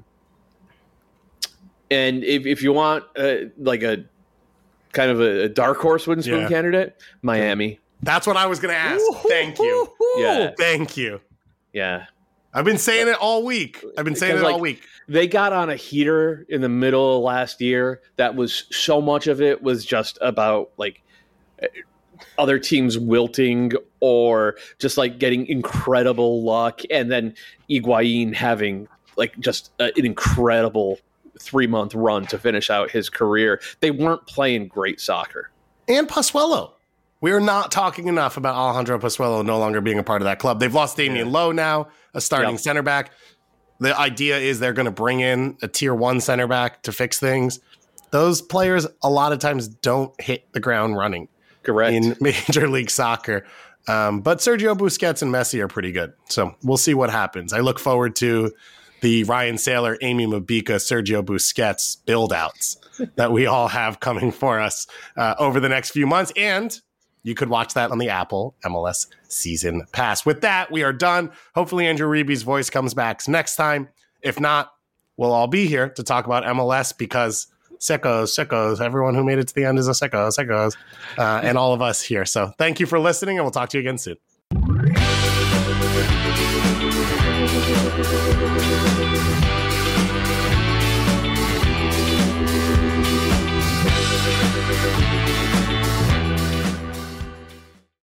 and if if you want uh, like a kind of a, a dark horse wooden spoon Yeah. candidate, Miami. That's what I was going to ask. Thank you. Yeah. Thank you. Yeah. I've been saying it all week. I've been saying it Because, like, all week. They got on a heater in the middle of last year that was so much of it was just about like other teams wilting or just like getting incredible luck, and then Higuaín having like just a, an incredible three month run to finish out his career. They weren't playing great soccer. And Pozuelo. We are not talking enough about Alejandro Pozuelo no longer being a part of that club. They've lost Damian Lowe now, a starting Yep. center back. The idea is they're going to bring in a tier one center back to fix things. Those players a lot of times don't hit the ground running Correct. in Major League Soccer. Um, but Sergio Busquets and Messi are pretty good. So we'll see what happens. I look forward to the Ryan Saylor, Amy Mabika, Sergio Busquets build-outs that we all have coming for us uh, over the next few months. And you could watch that on the Apple M L S Season Pass. With that, we are done. Hopefully Andrew Reeby's voice comes back next time. If not, we'll all be here to talk about M L S because sickos, sickos, everyone who made it to the end is a sicko, sickos, uh, and all of us here. So thank you for listening, and we'll talk to you again soon. Thank you.